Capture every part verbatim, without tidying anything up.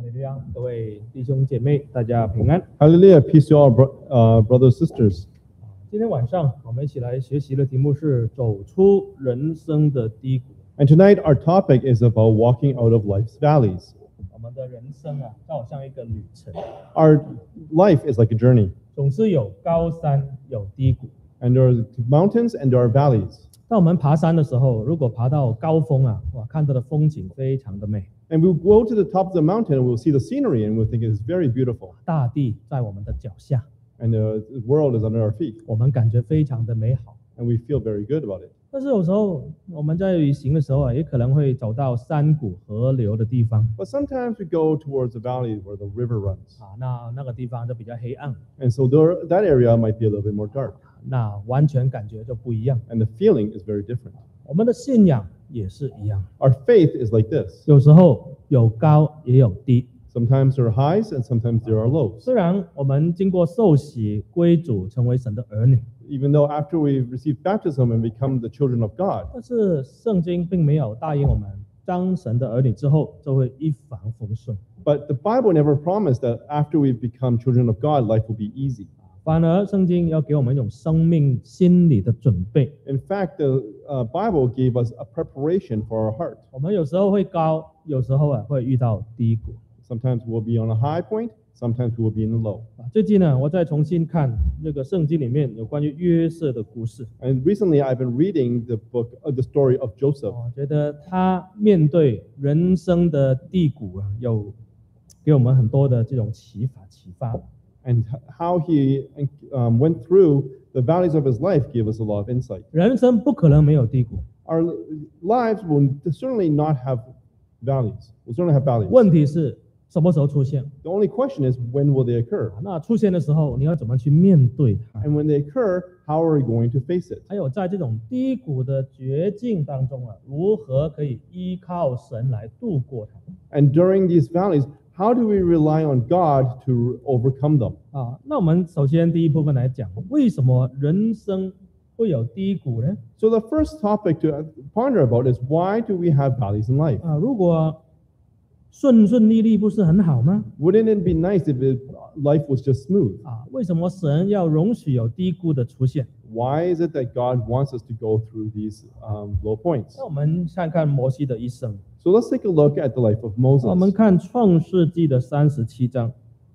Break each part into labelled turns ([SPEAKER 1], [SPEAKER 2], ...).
[SPEAKER 1] 哈利路亚，各位弟兄姐妹，大家平安。
[SPEAKER 2] Hallelujah, peace to all bro- uh, brothers and sisters.
[SPEAKER 1] 今天晚上我们一起来学习的题目是走出人生的低谷。
[SPEAKER 2] And tonight our topic is about walking out of life's valleys.
[SPEAKER 1] 我们的人生啊，就好像一个旅程，
[SPEAKER 2] Our life is like a journey,
[SPEAKER 1] 总是有高山有低谷。
[SPEAKER 2] and there are mountains and there are valleys.
[SPEAKER 1] 当我们爬山的时候，如果爬到高峰啊，哇，看到的风景非常的美，
[SPEAKER 2] And we'll go to the top of the mountain and we'll see the scenery and we'll think it's very beautiful.
[SPEAKER 1] 大地在我们的脚下，
[SPEAKER 2] And the world is under our feet,
[SPEAKER 1] 我们感觉非常的美好。
[SPEAKER 2] and we feel very good about it.
[SPEAKER 1] 但是有时候我们在旅行的时候啊，也可能会走到山谷河流的地方
[SPEAKER 2] But sometimes we go towards the valley where the river runs.
[SPEAKER 1] 啊，那那个地方就比较黑暗，
[SPEAKER 2] And so there, that area might be a little bit more dark,
[SPEAKER 1] 那完全感觉就不一样。
[SPEAKER 2] and the feeling is very different.
[SPEAKER 1] 我们的信仰也是一样，
[SPEAKER 2] Our faith is like this.
[SPEAKER 1] 有时候有高也有低。
[SPEAKER 2] Sometimes there are highs and sometimes there are lows.
[SPEAKER 1] 虽然我们经过受洗归主，成为神的儿女，
[SPEAKER 2] Even though after we've received baptism and become the children of God,
[SPEAKER 1] 但是圣经并没有答应我们，当神的儿女之后就会一帆风顺，
[SPEAKER 2] but the Bible never promised that after we've become children of God, life will be easy.
[SPEAKER 1] 反而圣经要给我们一种生命心理的准备。
[SPEAKER 2] In fact, the uh, Bible gave us a preparation for our heart.
[SPEAKER 1] 我们有时候会高，有时候啊会遇到低谷。
[SPEAKER 2] Sometimes we'll be on a high point, sometimes we will be in the low.
[SPEAKER 1] 啊最近呢，我再重新看这个圣经里面有关于约瑟的故事，
[SPEAKER 2] And recently I've been reading the book, uh, the story of Joseph.
[SPEAKER 1] 我觉得他面对人生的低谷啊，有给我们很多的这种启发启发。
[SPEAKER 2] And how he um, went through the valleys of his life gave us a lot of insight.
[SPEAKER 1] 人生不可能没有低谷，
[SPEAKER 2] Our lives will certainly not have valleys. We'll certainly have valleys.
[SPEAKER 1] 问题是什么时候出现？
[SPEAKER 2] The only question is, when will they occur?
[SPEAKER 1] 那出现的时候，你要怎么去面对它？
[SPEAKER 2] And when they occur, how are we going to face it?
[SPEAKER 1] 还有在这种低谷的绝境当中啊，如何可以依靠神来度过它？
[SPEAKER 2] And during these valleys, how do we rely on God to overcome them?
[SPEAKER 1] 啊，那我们首先第一部分来讲，为什么人生会有低谷呢？
[SPEAKER 2] So the first topic to ponder about is, why do we have valleys in life?
[SPEAKER 1] 啊，如果顺顺利利不是很好吗？
[SPEAKER 2] Wouldn't it be nice if it, life was just smooth?
[SPEAKER 1] 啊，为什么神要容许有低谷的出现？
[SPEAKER 2] Why is it that God wants us to go through these um, low points?
[SPEAKER 1] 那我们看看摩西的一生。
[SPEAKER 2] So let's take a look at the life of
[SPEAKER 1] 我们
[SPEAKER 2] Moses.
[SPEAKER 1] 看创世纪的三十七章，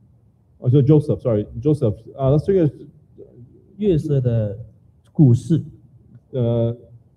[SPEAKER 2] Oh, so Joseph, sorry, Joseph. Uh, let's take a
[SPEAKER 1] 约瑟的故事
[SPEAKER 2] uh,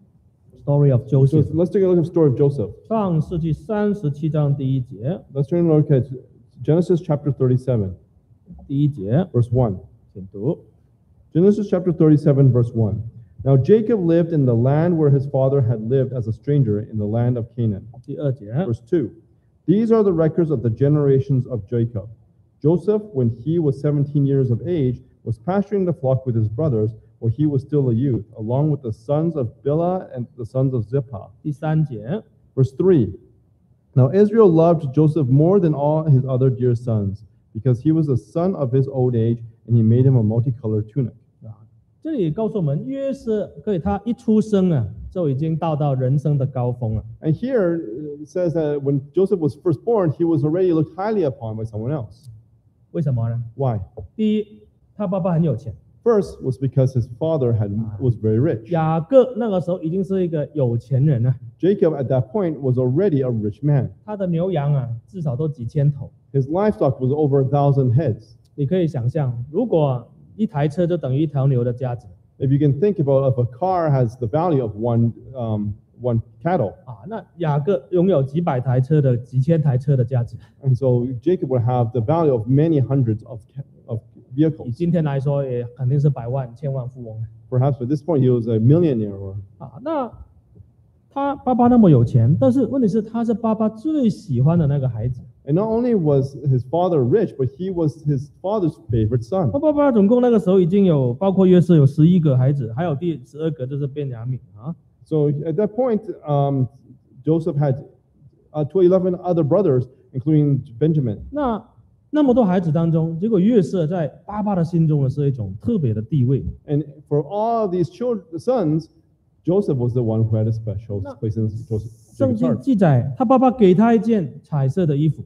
[SPEAKER 1] ，Story of
[SPEAKER 2] so
[SPEAKER 1] Joseph。
[SPEAKER 2] let's take a look at the story of Joseph.
[SPEAKER 1] 创世纪三十七章第一节，
[SPEAKER 2] Let's turn and look at Genesis chapter thirty-seven,
[SPEAKER 1] 第一节，
[SPEAKER 2] verse one.
[SPEAKER 1] 请读。
[SPEAKER 2] Genesis chapter thirty-seven, verse one. Now Jacob lived in the land where his father had lived as a stranger in the land of Canaan.
[SPEAKER 1] 第二节，
[SPEAKER 2] Verse two. These are the records of the generations of Jacob. Joseph, when he was seventeen years of age, was pasturing the flock with his brothers while he was still a youth, along with the sons of Bilhah and the sons of Zippah.
[SPEAKER 1] 第三节，
[SPEAKER 2] Verse three. Now Israel loved Joseph more than all his other dear sons, because he was the son of his old age, and he made him a multicolored tunic.
[SPEAKER 1] 啊，这里告诉我们，约瑟可以他一出生啊，就已经到到人生的高峰了。
[SPEAKER 2] And here it says that when Joseph was first born, he was already looked highly upon by someone else.
[SPEAKER 1] 为什么呢？
[SPEAKER 2] Why?
[SPEAKER 1] 第一，他爸爸很有钱，
[SPEAKER 2] First was because his father had was very rich.
[SPEAKER 1] 雅各那个时候已经是一个有钱人了，
[SPEAKER 2] Jacob at that point was already a rich man.
[SPEAKER 1] 他的牛羊啊至少都几千头。
[SPEAKER 2] His livestock was over a thousand heads.
[SPEAKER 1] 你可以想象，如果一台车就等于一条牛的价值
[SPEAKER 2] If you can think about, if a car has the value of one um, one cattle,
[SPEAKER 1] 啊，那雅各拥有几百台车的、几千台车的价值。
[SPEAKER 2] and so Jacob would have the value of many hundreds of ca- of
[SPEAKER 1] 以
[SPEAKER 2] vehicles.
[SPEAKER 1] 今天来说，也肯定是百万、千万富翁
[SPEAKER 2] Perhaps at this point he was a millionaire. Or,
[SPEAKER 1] 啊。那他爸爸那么有钱，但是问题是他是爸爸最喜欢的那个孩子。
[SPEAKER 2] and not only was his father rich, but he was his father's favorite son.
[SPEAKER 1] 他爸爸总共那个时候已经有，包括约瑟有十一个孩子，还有第十二个就是便雅悯啊。
[SPEAKER 2] So at that point, um, Joseph had uh, to eleven other brothers, including Benjamin.
[SPEAKER 1] 那那么多孩子当中，结果约瑟在爸爸的心中呢是一种特别的地位。
[SPEAKER 2] And for all these children, sons, Joseph was the one who had a special
[SPEAKER 1] No.
[SPEAKER 2] place in Joseph,
[SPEAKER 1] 圣
[SPEAKER 2] Jacob's
[SPEAKER 1] 经
[SPEAKER 2] heart.
[SPEAKER 1] 记载，他爸爸给他一件彩色的衣服，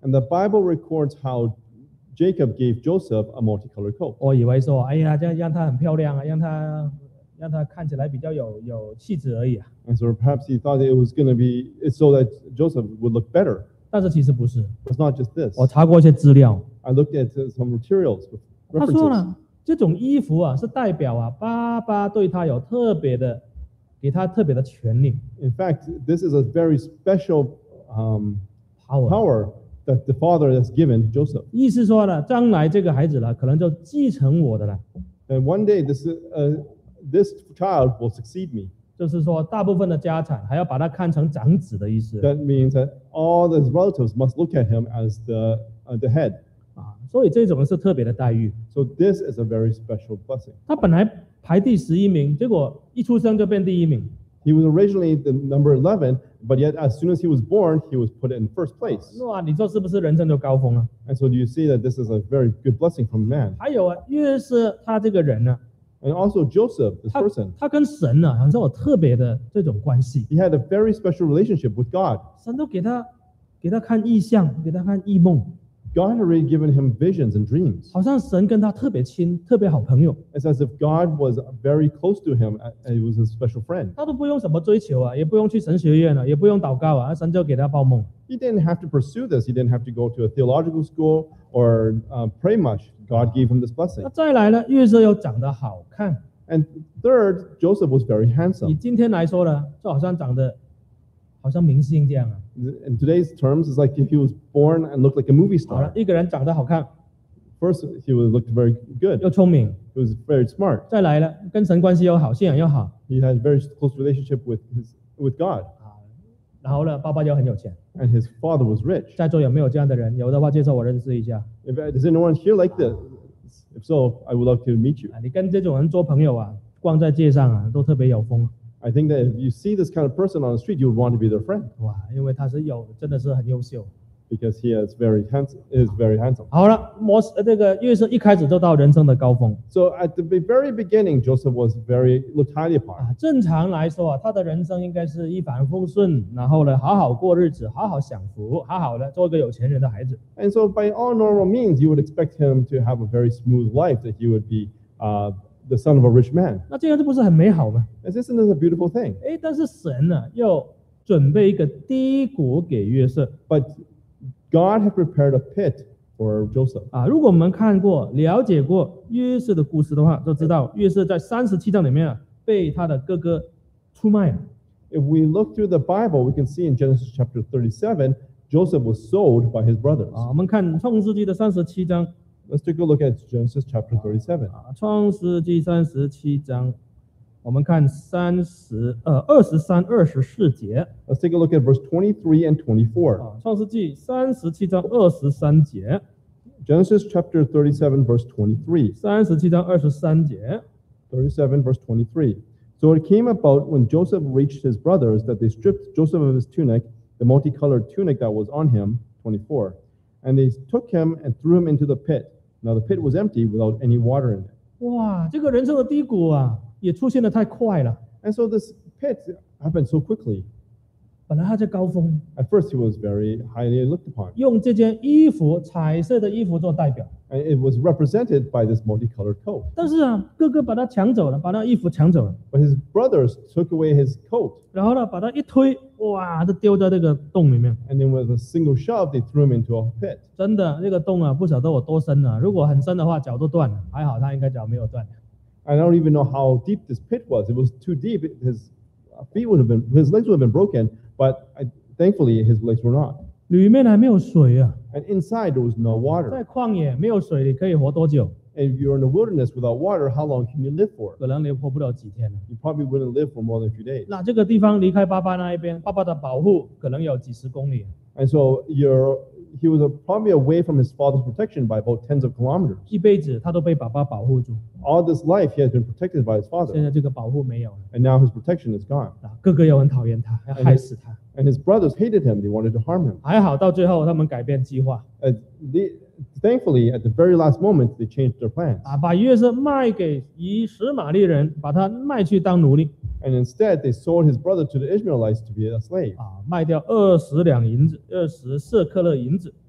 [SPEAKER 2] And the Bible records how Jacob gave Joseph a multicolored coat.
[SPEAKER 1] 我以为说，哎呀，这样让他很漂亮啊，让他让他看起来比较有有气质而已啊。
[SPEAKER 2] And so perhaps he thought it was going to be it's so that Joseph would look better.
[SPEAKER 1] 但是其实不是，
[SPEAKER 2] It's not just this.
[SPEAKER 1] 我查过一些资料，
[SPEAKER 2] I looked at uh, some materials with
[SPEAKER 1] 他说
[SPEAKER 2] references.
[SPEAKER 1] 呢，这种衣服啊是代表啊爸爸对他有特别的，给他特别的权利
[SPEAKER 2] In fact, this is a very special um,
[SPEAKER 1] power。
[SPEAKER 2] power that the father has given Joseph.
[SPEAKER 1] 意思说呢，将来这个孩子呢，可能就继承我的了。
[SPEAKER 2] And one day this uh, this child will succeed me.
[SPEAKER 1] 就是说，大部分的家产还要把他看成长子的意思
[SPEAKER 2] That means that all his relatives must look at him as the uh, the head.
[SPEAKER 1] 啊，所以这种是特别的待遇。
[SPEAKER 2] So this is a very special blessing.
[SPEAKER 1] 他本来排第十一名，结果一出生就变第一名。
[SPEAKER 2] He was originally the number eleven, but yet as soon as he was born, he was put in first place.
[SPEAKER 1] 哇，你说是不是人生就高峰了？
[SPEAKER 2] And so do you see that this is a very good blessing from man?
[SPEAKER 1] 还有啊，约瑟他这个人呢、
[SPEAKER 2] And also Joseph, this
[SPEAKER 1] 他
[SPEAKER 2] person,
[SPEAKER 1] 他跟神呢、好像有特别的这种关系。
[SPEAKER 2] he had a very special relationship with God.
[SPEAKER 1] 神都给他给他看异象，给他看异梦，
[SPEAKER 2] God had already given him visions and dreams.
[SPEAKER 1] 好像神跟他特别亲，特别好朋友。
[SPEAKER 2] It's as if God was very close to him and he was his special friend.
[SPEAKER 1] 他都不用什么追求啊，也不用去神学院了、也不用祷告啊，神就给他报梦。
[SPEAKER 2] He didn't have to pursue this. He didn't have to go to a theological school or uh, pray much. God gave him this
[SPEAKER 1] 那
[SPEAKER 2] blessing.
[SPEAKER 1] 再来呢，约瑟又长得好看。
[SPEAKER 2] And third, Joseph was very
[SPEAKER 1] 以
[SPEAKER 2] handsome.
[SPEAKER 1] 今天来说呢，就好像长得好像明星这样啊。
[SPEAKER 2] In today's terms, it's like if he was born and looked like a movie
[SPEAKER 1] 好了，
[SPEAKER 2] star.
[SPEAKER 1] 一个人长得好看，
[SPEAKER 2] First, he was looked very good.
[SPEAKER 1] 又聪明，
[SPEAKER 2] He was very smart.
[SPEAKER 1] 再来了，跟神关系又好，信仰又好
[SPEAKER 2] He had a very close relationship with his with God.
[SPEAKER 1] 啊。然后呢，爸爸又很有钱。
[SPEAKER 2] And his father was rich.
[SPEAKER 1] 在座有没有这样的人？有的话，介绍我认识一下
[SPEAKER 2] If, does anyone here like this? If so, I would love to meet you.
[SPEAKER 1] 啊。你跟这种人做朋友啊，逛在街上啊，都特别有风
[SPEAKER 2] I think that if you see this kind of person on the street, you would want to be their friend
[SPEAKER 1] 哇，因为他是有，真的是很优秀。
[SPEAKER 2] because he is very handsome. Is very handsome.
[SPEAKER 1] 好了，摩呃这个约瑟一开始就到人生的高峰
[SPEAKER 2] So at the very beginning, Joseph was very looked highly upon.
[SPEAKER 1] 啊。正常来说啊，他的人生应该是一帆风顺，然后呢，好好过日子，好好享福，好好的做一个有钱人的孩子。
[SPEAKER 2] And so by all normal means, you would expect him to have a very smooth life, that he would be uh, the son of a rich man.
[SPEAKER 1] 那这样这不是很美好吗？
[SPEAKER 2] And isn't this a beautiful thing?
[SPEAKER 1] 哎，但是神呢、又准备一个低谷给约瑟
[SPEAKER 2] But God had prepared a pit for Joseph.
[SPEAKER 1] 啊。如果我们看过、了解过约瑟的故事的话，就知道约瑟在三十七章里面啊，被他的哥哥出卖了。
[SPEAKER 2] If we look through the Bible, we can see in Genesis chapter thirty-seven, Joseph was sold by his brothers.
[SPEAKER 1] 啊，我们看创世纪的三十七章
[SPEAKER 2] Let's take a look at Genesis chapter thirty-seven.
[SPEAKER 1] 啊，创世纪三十七章，我们看三十呃二十三、二十四节
[SPEAKER 2] Let's take a look at verse twenty-three and twenty-four.
[SPEAKER 1] 啊，创世纪三十七章二十三节，
[SPEAKER 2] Genesis chapter thirty-seven, verse twenty-three.
[SPEAKER 1] 三十七章二十三节。
[SPEAKER 2] thirty-seven, verse twenty-three. So it came about when Joseph reached his brothers that they stripped Joseph of his tunic, the multicolored tunic that was on him, twenty-four, and they took him and threw him into the pit. Now the pit was empty without any water in it.
[SPEAKER 1] 哇，这个人生的低谷啊，也出现的太快了。
[SPEAKER 2] And so this pit happened so quickly.
[SPEAKER 1] 本来他在高峰，
[SPEAKER 2] At first, he was very highly looked upon,
[SPEAKER 1] 用这件衣服彩色的衣服做代表，
[SPEAKER 2] and it was represented by this multicolored coat.
[SPEAKER 1] 但是啊，哥哥把他抢走了，把那衣服抢走了，
[SPEAKER 2] But his brothers took away his coat,
[SPEAKER 1] 然后呢，把他一推，哇，就丢在这个洞里面。
[SPEAKER 2] and then with a single shove, they threw him into a pit.
[SPEAKER 1] 真的，那个洞啊，不晓得有多深啊。如果很深的话，脚都断了。还好他应该脚没有断。
[SPEAKER 2] I don't even know how deep this pit was. It was too deep. His feet would have been, his legs would have been broken, but I, thankfully his legs were not.
[SPEAKER 1] 里面还没有水啊，
[SPEAKER 2] And inside there was no water.
[SPEAKER 1] 在旷野没有水，你可以活多久？
[SPEAKER 2] And if you're in the wilderness without water, how long can you live for?
[SPEAKER 1] 可能你活不了几天了。
[SPEAKER 2] You probably wouldn't live for more than a few days.
[SPEAKER 1] 那这个地方离开爸爸那一边，爸爸的保护可能有几十公里。
[SPEAKER 2] And so you're, he was uh, probably away from his father's protection by about tens of kilometers.
[SPEAKER 1] 一辈子他都被爸爸保护住，
[SPEAKER 2] All this life he has been protected by his
[SPEAKER 1] 现
[SPEAKER 2] father,
[SPEAKER 1] 在这个保护没有了。
[SPEAKER 2] and now his protection is gone.
[SPEAKER 1] 啊，哥哥又很讨厌他，要害死他。
[SPEAKER 2] And his brothers hated him. They wanted to harm him.
[SPEAKER 1] 还好到最后他们改变计划，
[SPEAKER 2] Uh, they, thankfully, at the very last moment, they changed their plans.
[SPEAKER 1] 啊，把约瑟卖给以实玛利人，把他卖去当奴隶，
[SPEAKER 2] And instead, they sold his brother to the Ishmaelites to be a slave.
[SPEAKER 1] 啊，卖掉二十两银子，二十舍克勒银子，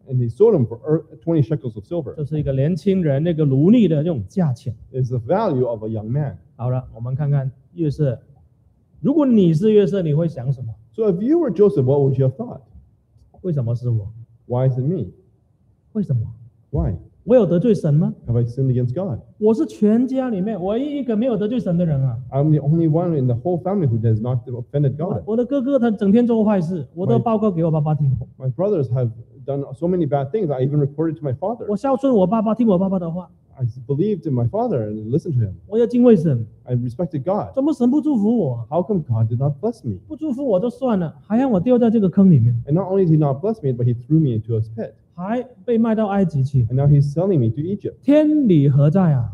[SPEAKER 2] and he sold him for er- twenty shekels of silver.
[SPEAKER 1] 这是一个年轻人那个奴隶的这种价钱。
[SPEAKER 2] It's the value of a young man.
[SPEAKER 1] 好了，我们看看约瑟，如果你是约瑟，你会想什么？
[SPEAKER 2] So if you were Joseph, what would you have thought?
[SPEAKER 1] 为什么是我？
[SPEAKER 2] Why is it me?
[SPEAKER 1] 为什么？
[SPEAKER 2] Why?
[SPEAKER 1] 我有得罪神吗？
[SPEAKER 2] Have I sinned against God?
[SPEAKER 1] 我是全家里面唯一一个没有得罪神的人啊！
[SPEAKER 2] I'm the only one in the whole family who has not offended
[SPEAKER 1] 我
[SPEAKER 2] God.
[SPEAKER 1] 我的哥哥他整天做坏事，我都
[SPEAKER 2] My-
[SPEAKER 1] 报告给我爸爸听。
[SPEAKER 2] My brothers have done so many bad things. I even reported to my father.
[SPEAKER 1] 我孝顺我爸爸，听我爸爸的话，
[SPEAKER 2] I believed in my father and listened to him.
[SPEAKER 1] 我要敬畏神。
[SPEAKER 2] I respected God.
[SPEAKER 1] 怎么神不祝福我？
[SPEAKER 2] How come God did not bless me?
[SPEAKER 1] 不祝福我就算了，还让我掉在这个坑里面，
[SPEAKER 2] And not only did he not bless me, but he threw me into a pit.
[SPEAKER 1] 还被卖到埃及去，
[SPEAKER 2] And now he's selling me to Egypt.
[SPEAKER 1] 天理何在啊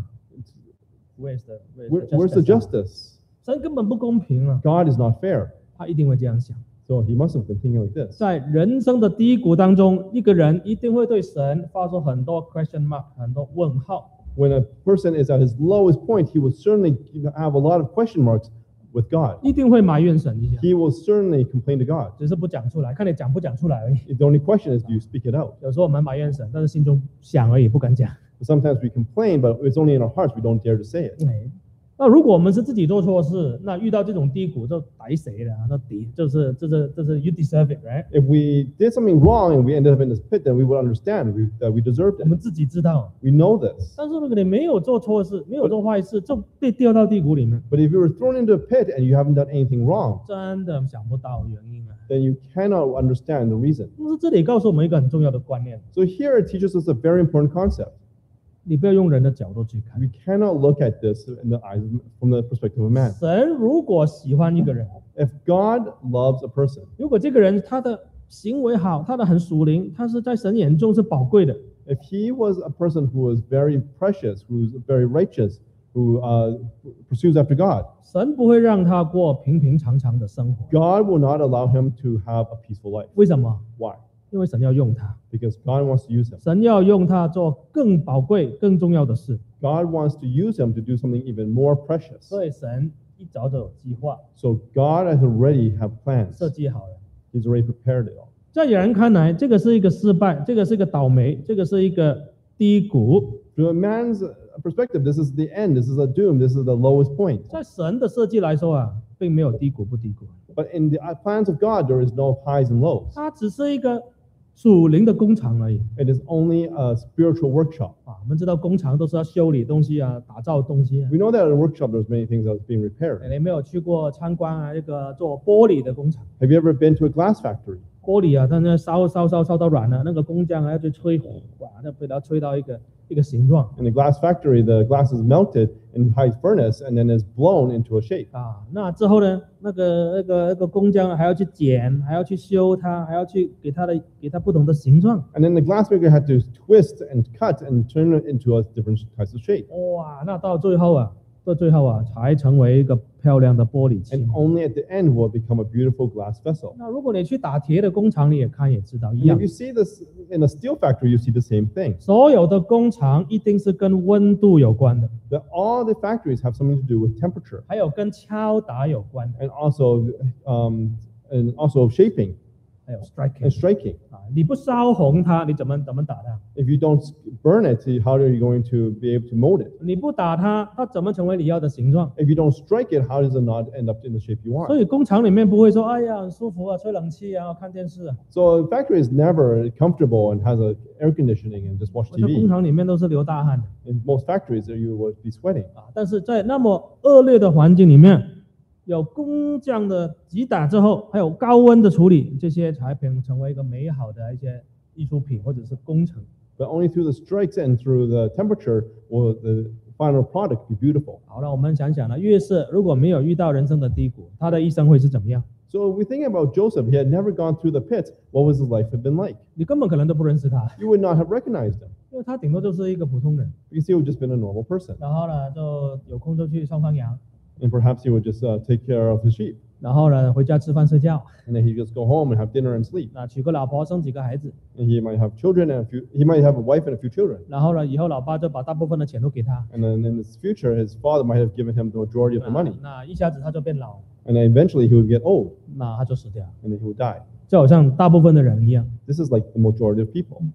[SPEAKER 1] ？Where's the
[SPEAKER 2] Where, where's the justice?
[SPEAKER 1] 神根本不公平啊！
[SPEAKER 2] God is not fair.
[SPEAKER 1] 他一定会这样想。
[SPEAKER 2] So he must have been thinking like this.
[SPEAKER 1] 在人生的低谷当中，一个人一定会对神发出很多 question mark， 很多问号。
[SPEAKER 2] When a person is at his lowest point, he will certainly have a lot of question marks with God.
[SPEAKER 1] 一定会埋怨神一下，
[SPEAKER 2] He will certainly complain to God.
[SPEAKER 1] 只是不讲出来，看你讲不讲出来而已。
[SPEAKER 2] The only question is, do you speak it out?
[SPEAKER 1] 有时候我们埋怨神，但是心中想而已，不敢讲。
[SPEAKER 2] Sometimes we complain, but it's only in our hearts. We don't dare to say it.
[SPEAKER 1] 哎，那如果我们是自己做错事，那遇到这种低谷就逮谁了？那抵就是这是这是 you deserve it, right？
[SPEAKER 2] If we did something wrong and we ended up in this pit, then we would understand we, that we deserved
[SPEAKER 1] 我
[SPEAKER 2] it.
[SPEAKER 1] 们自己知道。
[SPEAKER 2] We know this.
[SPEAKER 1] 但是如果你没有做错事，没有做坏事，就被掉到低谷里面，
[SPEAKER 2] But if you were thrown into a pit and you haven't done anything wrong,
[SPEAKER 1] 真的想不到原因啊。
[SPEAKER 2] then you cannot understand the reason.
[SPEAKER 1] 但是这里告诉我们一个很重要的观念：
[SPEAKER 2] So here it teaches us a very important concept.
[SPEAKER 1] 你不要用人的角度去看。
[SPEAKER 2] We cannot look at this in the eyes from the perspective of man.
[SPEAKER 1] 神如果喜欢一个人，
[SPEAKER 2] If God loves a person,
[SPEAKER 1] 如果这个人他的行为好，他的很属灵，他是在神眼中是宝贵的，
[SPEAKER 2] if he was a person who was very precious, who's very righteous, who uh, pursues after God,
[SPEAKER 1] 神不会让他过平平常常的生活。
[SPEAKER 2] God will not allow him to have a peaceful life.
[SPEAKER 1] 为什么？
[SPEAKER 2] Why?
[SPEAKER 1] 因为神要用他，
[SPEAKER 2] Because God wants to use him.
[SPEAKER 1] 神要用他做更宝贵、更重要的事。
[SPEAKER 2] God wants to use him to do something even more precious.
[SPEAKER 1] 所以神一早就有计划
[SPEAKER 2] So God has already have plans.
[SPEAKER 1] 设计好了。
[SPEAKER 2] He's already prepared it all.
[SPEAKER 1] 在有人看来，这个是一个失败，这个是一个倒霉，这个是一个低谷。
[SPEAKER 2] From a man's perspective, this is the end. This is a doom. This is the lowest point.
[SPEAKER 1] 在神的设计来说啊，并没有低谷不低谷，
[SPEAKER 2] But in the plans of God, there is no highs and lows.
[SPEAKER 1] 它只是一个属灵的工厂而已。
[SPEAKER 2] It is only a spiritual workshop.
[SPEAKER 1] 啊，我们知道工厂都是要修理东西啊，打造东西啊。
[SPEAKER 2] We know that at a workshop, there's many things that's being repaired.
[SPEAKER 1] 你没有去过参观啊？这个做玻璃的工厂，
[SPEAKER 2] Have you ever been to a glass factory?
[SPEAKER 1] 玻璃啊，它那烧烧烧烧到软了，那个工匠还要去吹，哇，那被它吹到一个一个形状
[SPEAKER 2] In the glass factory, the glass is melted in high furnace and then is blown into a shape.
[SPEAKER 1] 啊。那之后呢，那个那个那个工匠还要去剪，还要去修它，还要去给它的给它不同的形状。
[SPEAKER 2] And then the glass maker had to twist and cut and turn it into a different types of shape.
[SPEAKER 1] 哇，那到最后啊，到最后啊，才成为一个漂亮的玻璃器
[SPEAKER 2] And。only at the end will it become a beautiful glass vessel.
[SPEAKER 1] 那如果你去打铁的工厂，你也看也知道一
[SPEAKER 2] And
[SPEAKER 1] 样
[SPEAKER 2] if you，see this in a steel factory, you see the same thing.
[SPEAKER 1] 所有的工厂一定是跟温度有关的，
[SPEAKER 2] That all the factories have something to do with temperature
[SPEAKER 1] 还有跟敲打有关的，
[SPEAKER 2] and also um, and also shaping
[SPEAKER 1] 还有
[SPEAKER 2] and
[SPEAKER 1] striking
[SPEAKER 2] striking.
[SPEAKER 1] 啊，你不烧红它，你怎么怎么打它？
[SPEAKER 2] If you don't burn it, how are you going to be able to mold it?
[SPEAKER 1] 你不打它，它怎么成为你要的形状？
[SPEAKER 2] If you don't strike it, how does it not end up in the shape you
[SPEAKER 1] 所
[SPEAKER 2] want?
[SPEAKER 1] 以工厂里面不会说，哎呀，很舒服啊，吹冷气啊，看电视啊。
[SPEAKER 2] So a factory is never comfortable and has a air conditioning and just watch
[SPEAKER 1] 在工
[SPEAKER 2] T V.
[SPEAKER 1] 厂里面都是流大汗的
[SPEAKER 2] In most factories, you would be sweating.
[SPEAKER 1] 啊。但是在那么恶劣的环境里面，有工匠的击打之后，还有高温的处理，这些才能成为一个美好的一些艺术品或者是工程。
[SPEAKER 2] But only through the strikes and through the temperature will the final product be beautiful.
[SPEAKER 1] 好了，我们想想了，约瑟如果没有遇到人生的低谷，他的一生会是怎么样？
[SPEAKER 2] So if we think about Joseph, he had never gone through the pit. What was his life have been like?
[SPEAKER 1] 你根本可能都不认识他，
[SPEAKER 2] You would not have recognized him
[SPEAKER 1] 因为他顶多就是一个普通人。
[SPEAKER 2] because he would just been a normal person.
[SPEAKER 1] 然后呢，就有空就去放放羊，
[SPEAKER 2] And perhaps he would just uh, take care of his sheep.
[SPEAKER 1] 然后呢回家吃饭睡觉，
[SPEAKER 2] And then he'd just go home and have dinner and sleep.
[SPEAKER 1] 那娶个老婆生几个孩子，
[SPEAKER 2] And he might have children and a few, he might have a wife and a few children.
[SPEAKER 1] 然后呢以后老爸就把大部分的钱都给他，
[SPEAKER 2] And then in his future, his father might have given him the majority of the
[SPEAKER 1] 那
[SPEAKER 2] money.
[SPEAKER 1] 那一下子他就变老，
[SPEAKER 2] And then eventually he would get old
[SPEAKER 1] 那他就死掉，
[SPEAKER 2] and then he would die.
[SPEAKER 1] 就好像大部分的人一样。
[SPEAKER 2] This is like the majority of people.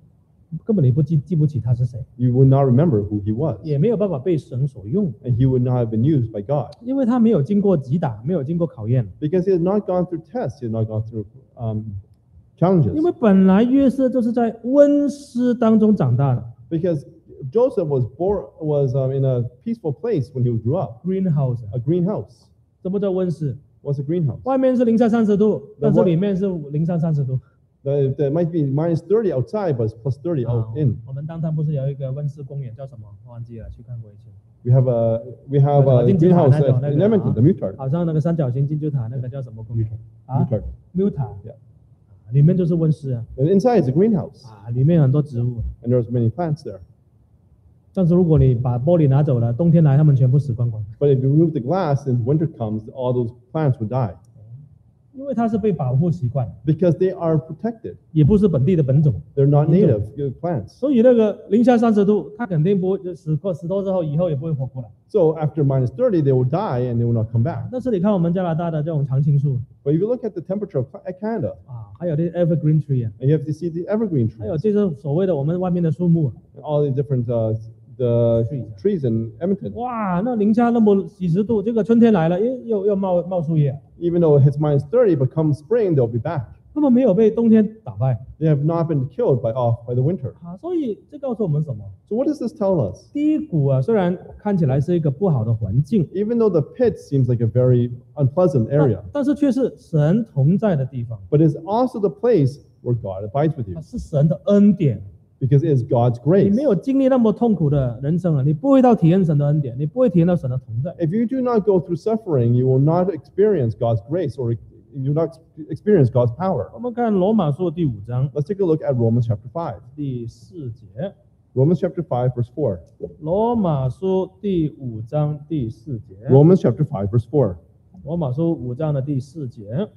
[SPEAKER 1] 根本你不记记不起他是谁，
[SPEAKER 2] You would not remember who he was.
[SPEAKER 1] 也没有办法被神所用，
[SPEAKER 2] And he would not have been used by God.
[SPEAKER 1] 因为他没有经过击打，没有经过考验。
[SPEAKER 2] Because he had not gone through tests, he had not gone through um,
[SPEAKER 1] 因
[SPEAKER 2] challenges.
[SPEAKER 1] 为本来约瑟就是在温室当中长大的
[SPEAKER 2] Because Joseph was born was um, in a peaceful place when he grew up,
[SPEAKER 1] ，greenhouse。
[SPEAKER 2] a greenhouse.
[SPEAKER 1] 什么叫温室？
[SPEAKER 2] What's a greenhouse?
[SPEAKER 1] 外面是零下三十度，但是
[SPEAKER 2] what-
[SPEAKER 1] 里面是零上三十度。
[SPEAKER 2] The, there might be minus thirty outside, but it's plus thirty
[SPEAKER 1] 啊
[SPEAKER 2] out in.
[SPEAKER 1] 我们当趟不是有一个温室公园叫什么？我忘记了，去看过一次。
[SPEAKER 2] We have a we have a
[SPEAKER 1] 金字塔
[SPEAKER 2] greenhouse
[SPEAKER 1] 那种
[SPEAKER 2] at- in
[SPEAKER 1] 那个
[SPEAKER 2] Edmonton, the Mutard.
[SPEAKER 1] 好像那个三角形金字塔那个叫什么公园？啊
[SPEAKER 2] Mutard.
[SPEAKER 1] ，Muta，
[SPEAKER 2] Yeah.
[SPEAKER 1] 里面就是温室啊，
[SPEAKER 2] And inside is a greenhouse,
[SPEAKER 1] 啊，里面很多植物。
[SPEAKER 2] and there's many plants there.
[SPEAKER 1] 但是如果你把玻璃拿走了，冬天来它们全部死光光，
[SPEAKER 2] But if you remove the glass and winter comes, all those plants would die
[SPEAKER 1] 因为它是被保护习惯，
[SPEAKER 2] because they are protected.
[SPEAKER 1] 也不是本地的本种，
[SPEAKER 2] They're not
[SPEAKER 1] 品种。
[SPEAKER 2] native uh, plants.
[SPEAKER 1] 所以那个零下三十度，它肯定不会死过死多之后，以后也不会活过来。
[SPEAKER 2] So after minus thirty, they will die and they will not come back.
[SPEAKER 1] 但是你看我们加拿大的这种常青树
[SPEAKER 2] But if you look at the temperature of Ca- Canada,
[SPEAKER 1] 啊，还有这 evergreen tree 啊，
[SPEAKER 2] and you have to see the evergreen
[SPEAKER 1] 还有
[SPEAKER 2] trees,
[SPEAKER 1] 这些所谓的我们外面的树木啊，
[SPEAKER 2] and all the different uh, the
[SPEAKER 1] Trees.
[SPEAKER 2] trees in Edmonton.
[SPEAKER 1] 哇，那零下那么几十度，这个春天来了，诶，又又冒冒树叶，
[SPEAKER 2] Even though it's minus thirty, but come spring, they'll be back.
[SPEAKER 1] 那么没有被冬天打败
[SPEAKER 2] They have not been killed by off by the winter.
[SPEAKER 1] 啊，所以这告诉我们什么？
[SPEAKER 2] So what does this tell us?
[SPEAKER 1] 低谷啊，虽然看起来是一个不好的环境，
[SPEAKER 2] Even though the pit seems like a very unpleasant
[SPEAKER 1] 但
[SPEAKER 2] area,
[SPEAKER 1] 但是却是神同在的地方，
[SPEAKER 2] but it's also the place where God abides with you
[SPEAKER 1] 啊是神的恩典。
[SPEAKER 2] because it is God's
[SPEAKER 1] 你
[SPEAKER 2] grace.
[SPEAKER 1] 没有经历那么痛苦的人生了，你不会到体验神的恩典，你不会体验到神的同在。
[SPEAKER 2] If you do not go through suffering, you will not experience God's grace or you will not experience God's power.
[SPEAKER 1] 我们看罗马书第五章
[SPEAKER 2] Let's take a look at Romans chapter five.
[SPEAKER 1] 第四节，
[SPEAKER 2] Romans chapter five, verse four.
[SPEAKER 1] 罗马书第五章第四节，
[SPEAKER 2] Romans chapter five, verse four.
[SPEAKER 1] 罗马书五章的第四节。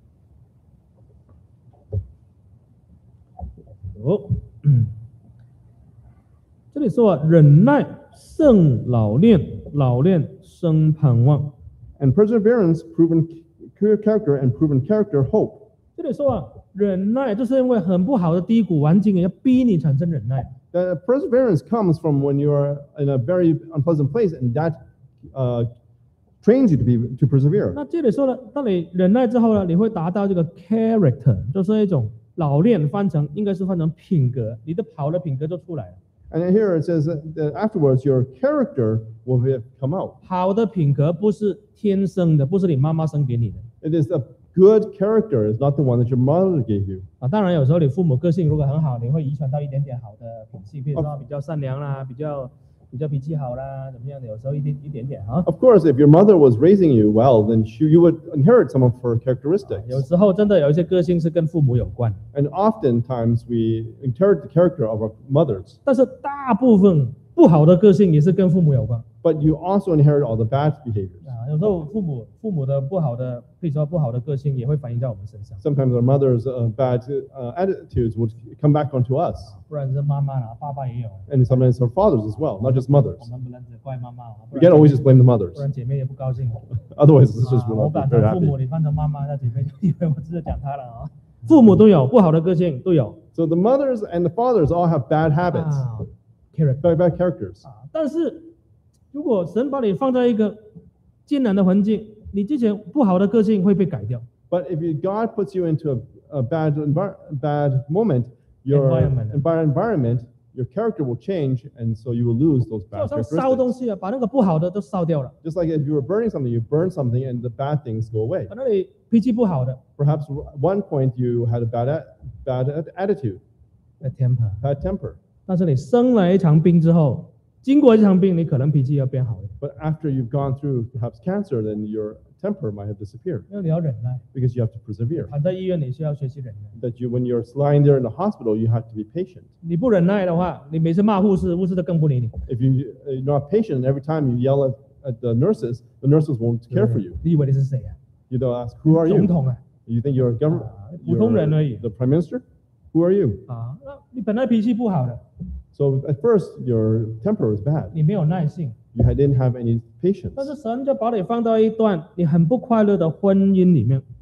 [SPEAKER 1] 哦，嗯这里说啊，忍耐胜老练，老练生盼望。
[SPEAKER 2] And perseverance, proven c- character, and proven character, hope.
[SPEAKER 1] 这里说啊，忍耐就是因为很不好的低谷环境，要逼你产生忍耐。
[SPEAKER 2] Uh, perseverance comes from when you are in a very unpleasant place, and that uh, trains you to be to persevere.
[SPEAKER 1] 那这里说了，当你忍耐之后呢，你会达到这个 character，就是一种老练，翻成应该是翻成品格，你的好的品格就出来了。
[SPEAKER 2] And here it says that that afterwards your character will be, come out.
[SPEAKER 1] 好的品格不是天生的，不是你妈妈生给你的
[SPEAKER 2] It is a good character, it's not the one that your mother gave you.
[SPEAKER 1] 啊。当然，有时候你父母个性如果很好，你会遗传到一点点好的品性，比如说比较善良啦，比较比较脾气好啦，怎么样的？有时候一点一点点啊。
[SPEAKER 2] Of course, if your mother was raising you well, then she, you would inherit some of her
[SPEAKER 1] 有
[SPEAKER 2] characteristics.
[SPEAKER 1] 时候真的有一些个性是跟父母有关，
[SPEAKER 2] And oftentimes we inherit the character of our mothers.
[SPEAKER 1] 但是大部分不好的个性也是跟父母有关
[SPEAKER 2] But you also inherit all the bad behaviors.
[SPEAKER 1] 啊。有时候父母父母的不好的，可以说不好的个性也会反映在我们身上，
[SPEAKER 2] Sometimes our mother's uh, bad uh, attitudes would come back onto us.
[SPEAKER 1] 不然是妈妈啦，爸爸也有。
[SPEAKER 2] And sometimes our fathers as well, not just
[SPEAKER 1] 我
[SPEAKER 2] mothers.
[SPEAKER 1] 们不能只怪妈妈啊，不
[SPEAKER 2] We
[SPEAKER 1] 然
[SPEAKER 2] can't always just blame the mothers.
[SPEAKER 1] 不然姐妹也不高兴。
[SPEAKER 2] Otherwise, the sisters
[SPEAKER 1] 啊
[SPEAKER 2] will
[SPEAKER 1] 我
[SPEAKER 2] not
[SPEAKER 1] 感
[SPEAKER 2] be very
[SPEAKER 1] 到父
[SPEAKER 2] happy.
[SPEAKER 1] 母你翻成妈妈，那姐妹就以为我是在讲她了啊。父母都有不好的个性，都有
[SPEAKER 2] So the mothers and the fathers all have bad habits,
[SPEAKER 1] 啊 character
[SPEAKER 2] very bad characters.
[SPEAKER 1] 啊。但是如果神把你放在一个艰难的环境，你之前不好的个性会被改掉。
[SPEAKER 2] But if you, God puts you into a, a bad envir- bad moment, your
[SPEAKER 1] Environment.
[SPEAKER 2] envi- environment, your character will change, and so you will lose those
[SPEAKER 1] 就好
[SPEAKER 2] bad
[SPEAKER 1] 像烧东
[SPEAKER 2] characteristics.
[SPEAKER 1] 西啊，把那个不好的都烧掉了。
[SPEAKER 2] Just like if you were burning something, you burn something, and the bad things go away.
[SPEAKER 1] 可能你脾气不好的
[SPEAKER 2] Perhaps at one point you had a bad a- bad a- attitude,
[SPEAKER 1] temper，
[SPEAKER 2] bad temper.
[SPEAKER 1] 但是你生了一场病之后，经过一场病，你可能脾气要变好一点，
[SPEAKER 2] But after you've gone through perhaps cancer, then your temper might have disappeared
[SPEAKER 1] 因为你要忍耐。
[SPEAKER 2] because you have to persevere.
[SPEAKER 1] 躺在医院，你需要学习忍耐。
[SPEAKER 2] That you, when you're lying there in the hospital, you have to be patient.
[SPEAKER 1] 你不忍耐的话，你每次骂护士，护士都更不理你。
[SPEAKER 2] If you, you're not patient, and every time you yell at, at the nurses, the nurses won't care for you.
[SPEAKER 1] 你以为你是谁啊？
[SPEAKER 2] You don't ask, who are
[SPEAKER 1] 总
[SPEAKER 2] you?
[SPEAKER 1] 统啊，
[SPEAKER 2] You think you're a government?
[SPEAKER 1] 啊普通人而已
[SPEAKER 2] The prime minister? Who are you?
[SPEAKER 1] 啊，那你本来脾气不好的，
[SPEAKER 2] So at first, your temper was bad.
[SPEAKER 1] 你没有耐性，
[SPEAKER 2] You had- didn't have any patience.
[SPEAKER 1] 但是神就把你放到一段你很不快乐的婚姻里面，
[SPEAKER 2] But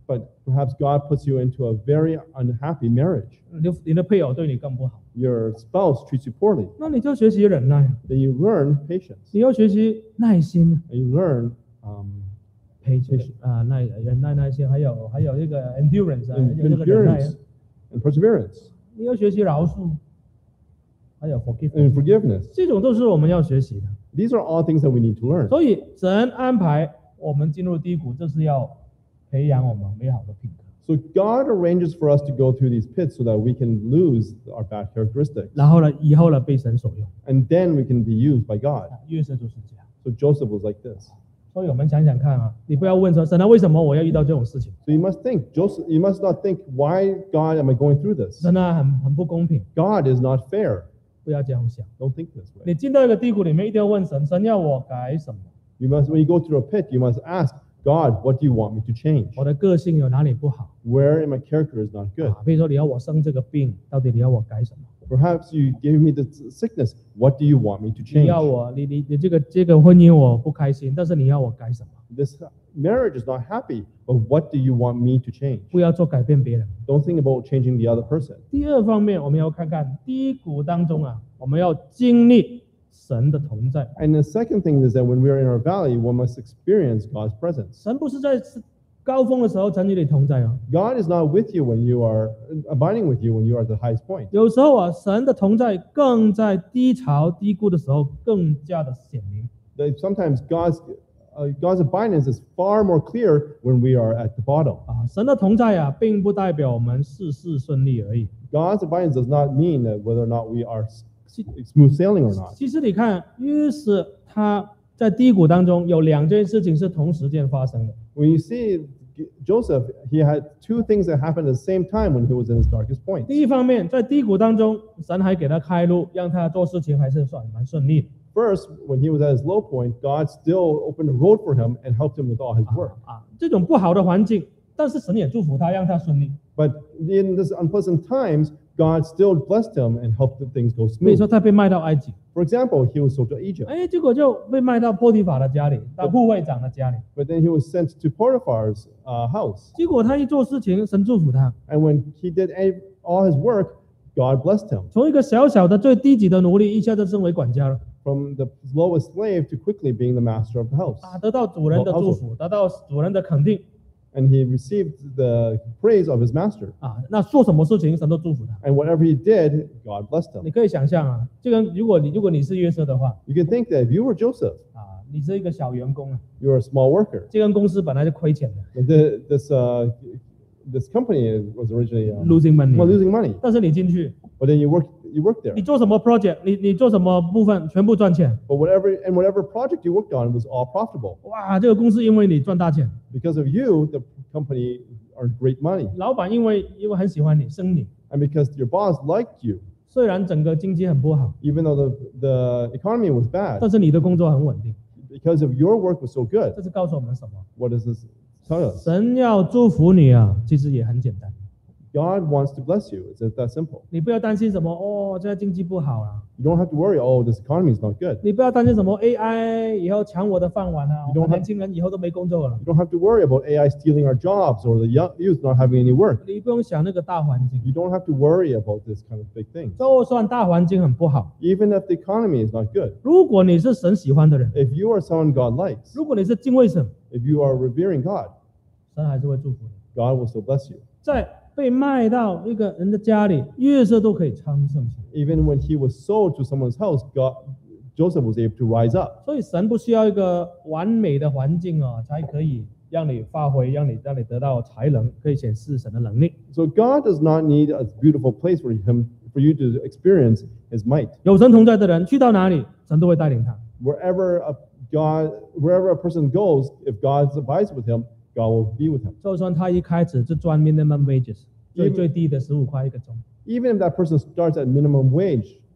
[SPEAKER 2] Perhaps God puts you into a very unhappy marriage.
[SPEAKER 1] 你的你的配偶对你更不好，
[SPEAKER 2] Your spouse treats you poorly.
[SPEAKER 1] 那你就学习忍耐，
[SPEAKER 2] Then you learn patience.
[SPEAKER 1] 你要学习耐心，
[SPEAKER 2] And you learn um,
[SPEAKER 1] 陪这个啊耐忍耐耐心，还有还有这个 endurance 啊，还有这个忍耐啊，
[SPEAKER 2] endurance and perseverance
[SPEAKER 1] 你要学习饶恕，还有 forgive，
[SPEAKER 2] and forgiveness.
[SPEAKER 1] 这种都是我们要学习的。
[SPEAKER 2] These are all things that we need to learn.
[SPEAKER 1] 所以神安排我们进入低谷，这是要培养我们美好的品格。
[SPEAKER 2] So God arranges for us to go through these pits so that we can lose our bad characteristics.
[SPEAKER 1] 然后呢，以后呢被神所用。
[SPEAKER 2] And then we can be used by God.
[SPEAKER 1] 约瑟就是这样。
[SPEAKER 2] So Joseph was like this.
[SPEAKER 1] 所以我们想想看啊，你不要问说神啊，为什么我要遇到这种事情？
[SPEAKER 2] So you must think, Joseph, you must not think, why, God, am I going through this?
[SPEAKER 1] 神啊，很很不公平，
[SPEAKER 2] God is not fair.
[SPEAKER 1] 不要这样想。
[SPEAKER 2] Don't think this way.
[SPEAKER 1] 你进到一个低谷里面，一定要问神，神要我改什么？
[SPEAKER 2] You must, when you go through a pit, you must ask, God, what do you want me to change?
[SPEAKER 1] 我的个性有哪里不好？
[SPEAKER 2] Where in my character is not good?
[SPEAKER 1] 啊，比如说你要我生这个病，到底你要我改什么？
[SPEAKER 2] Perhaps you gave me this sickness. What do you want me to
[SPEAKER 1] 你
[SPEAKER 2] change?
[SPEAKER 1] 要我，你你你这个这个婚姻我不开心，但是你要我改什么？
[SPEAKER 2] This marriage is not happy, but what do you want me to change?
[SPEAKER 1] 不要做改变别人。
[SPEAKER 2] Don't think about changing the other person.
[SPEAKER 1] 第二方面，我们要看看低谷当中啊，我们要经历神的同在。
[SPEAKER 2] And the second thing is that when we are in our valley, one must experience God's presence.
[SPEAKER 1] 神不是在高峰的时候曾与你同在哦，
[SPEAKER 2] God is not with you when you are abiding with you when you are at the highest point.
[SPEAKER 1] 有时候啊，神的同在更在低潮低谷的时候更加的显明。
[SPEAKER 2] That sometimes God's uh, God's abidance is far more clear when we are at the bottom.
[SPEAKER 1] 啊，神的同在啊，并不代表我们事事顺利而已。
[SPEAKER 2] God's abidance does not mean that whether or not we are s- smooth sailing or not.
[SPEAKER 1] 其实你看，约瑟他在低谷当中有两件事情是同时间发生的。
[SPEAKER 2] When you see Joseph, he had two things that happened at the same time when he was in his darkest point.
[SPEAKER 1] 第一方面，在低谷当中，神还给他开路，让他做事情还是算蛮顺利的。
[SPEAKER 2] First, when he was at his low point, God still opened a road for him and helped him with all his work.
[SPEAKER 1] 啊，这种不好的环境，但是神也祝福他，让他顺利。
[SPEAKER 2] But in this unpleasant times, God still blessed him and helped the things go
[SPEAKER 1] 比如
[SPEAKER 2] smooth.
[SPEAKER 1] 说，他被卖到埃及，
[SPEAKER 2] For example, he was sold to Egypt,
[SPEAKER 1] 哎，结果就被卖到波提法的家里，到护卫长的家里。
[SPEAKER 2] but then he was sent to Potiphar's uh, house.
[SPEAKER 1] 结果他一做事情，神祝福他，
[SPEAKER 2] And when he did a- all his work, God blessed him.
[SPEAKER 1] 从一个小小的最低级的奴隶，一下就升为管家了。
[SPEAKER 2] From the lowest slave to quickly being the master of the house.
[SPEAKER 1] 啊，得到主人的祝福，得到主人的肯定
[SPEAKER 2] And he received the praise of his master.
[SPEAKER 1] 啊，那做什么事情神都祝福他。
[SPEAKER 2] And whatever he did, God blessed
[SPEAKER 1] 你
[SPEAKER 2] him.
[SPEAKER 1] 可以想象啊，这个如果你如果你是约瑟的话
[SPEAKER 2] You can think that if you were Joseph,
[SPEAKER 1] 啊，你是一个小员工啊，
[SPEAKER 2] you're a small worker.
[SPEAKER 1] 这间公司本来就亏钱的
[SPEAKER 2] But the, this, uh, this company was originally um,
[SPEAKER 1] ，losing
[SPEAKER 2] well,
[SPEAKER 1] money，
[SPEAKER 2] losing money.
[SPEAKER 1] 但是你进去，
[SPEAKER 2] But then you work, you work there.
[SPEAKER 1] 你做什么 project，你你做什么部分，全部赚钱。
[SPEAKER 2] But whatever, and whatever project you worked on was all profitable.
[SPEAKER 1] 哇，这个公司因为你赚大钱，
[SPEAKER 2] Because of you, the company earned great money.
[SPEAKER 1] 老板因为因为很喜欢你，升你。
[SPEAKER 2] And because your boss liked you,
[SPEAKER 1] 虽然整个经济很不好，
[SPEAKER 2] even though the, the economy was bad,
[SPEAKER 1] 但是你的工作很稳定。
[SPEAKER 2] because of your work was so good,
[SPEAKER 1] 这是告诉我们什么？
[SPEAKER 2] what does this tell us?
[SPEAKER 1] 神要祝福你啊，其实也很简单。
[SPEAKER 2] God wants to bless you. It's that simple.
[SPEAKER 1] 你不要担心什么哦，现在经济不好啊，
[SPEAKER 2] You don't have to worry, oh, this economy is not good.
[SPEAKER 1] 你不要担心什么 A I 以后抢我的饭碗啊，
[SPEAKER 2] You don't
[SPEAKER 1] 我们
[SPEAKER 2] have-
[SPEAKER 1] 年轻人以后都没工作了。
[SPEAKER 2] You don't have to worry about A I stealing our jobs or the young youth not having any work.
[SPEAKER 1] 你不用想那个大环境，
[SPEAKER 2] You don't have to worry about this kind of big thing.
[SPEAKER 1] 就算大环境很不好，
[SPEAKER 2] Even if the economy is not good.
[SPEAKER 1] 如果你是神喜欢的人，
[SPEAKER 2] If you are someone God likes,
[SPEAKER 1] 如果你是敬畏神，
[SPEAKER 2] if you are revering God,
[SPEAKER 1] 神还是会祝福你。
[SPEAKER 2] God will still bless you.
[SPEAKER 1] 在被卖到一个人的家里，约瑟都可以昌盛起来。
[SPEAKER 2] Even when he was sold to someone's house, God, Joseph was able to rise up.
[SPEAKER 1] 所以神不需要一个完美的环境哦，才可以让你发挥，让你让你得到才能，可以显示神的能力。
[SPEAKER 2] So God does not need a beautiful place for him for you to experience his might.
[SPEAKER 1] 有神同在的人，去到哪里，神都会带领他。
[SPEAKER 2] Wherever a God, wherever a person goes, if God abides with him, God will be with him.
[SPEAKER 1] 就算他一开始就赚 minimum wages，最
[SPEAKER 2] Even-
[SPEAKER 1] 最低的十五块一个钟，
[SPEAKER 2] Even if that person starts at minimum wage,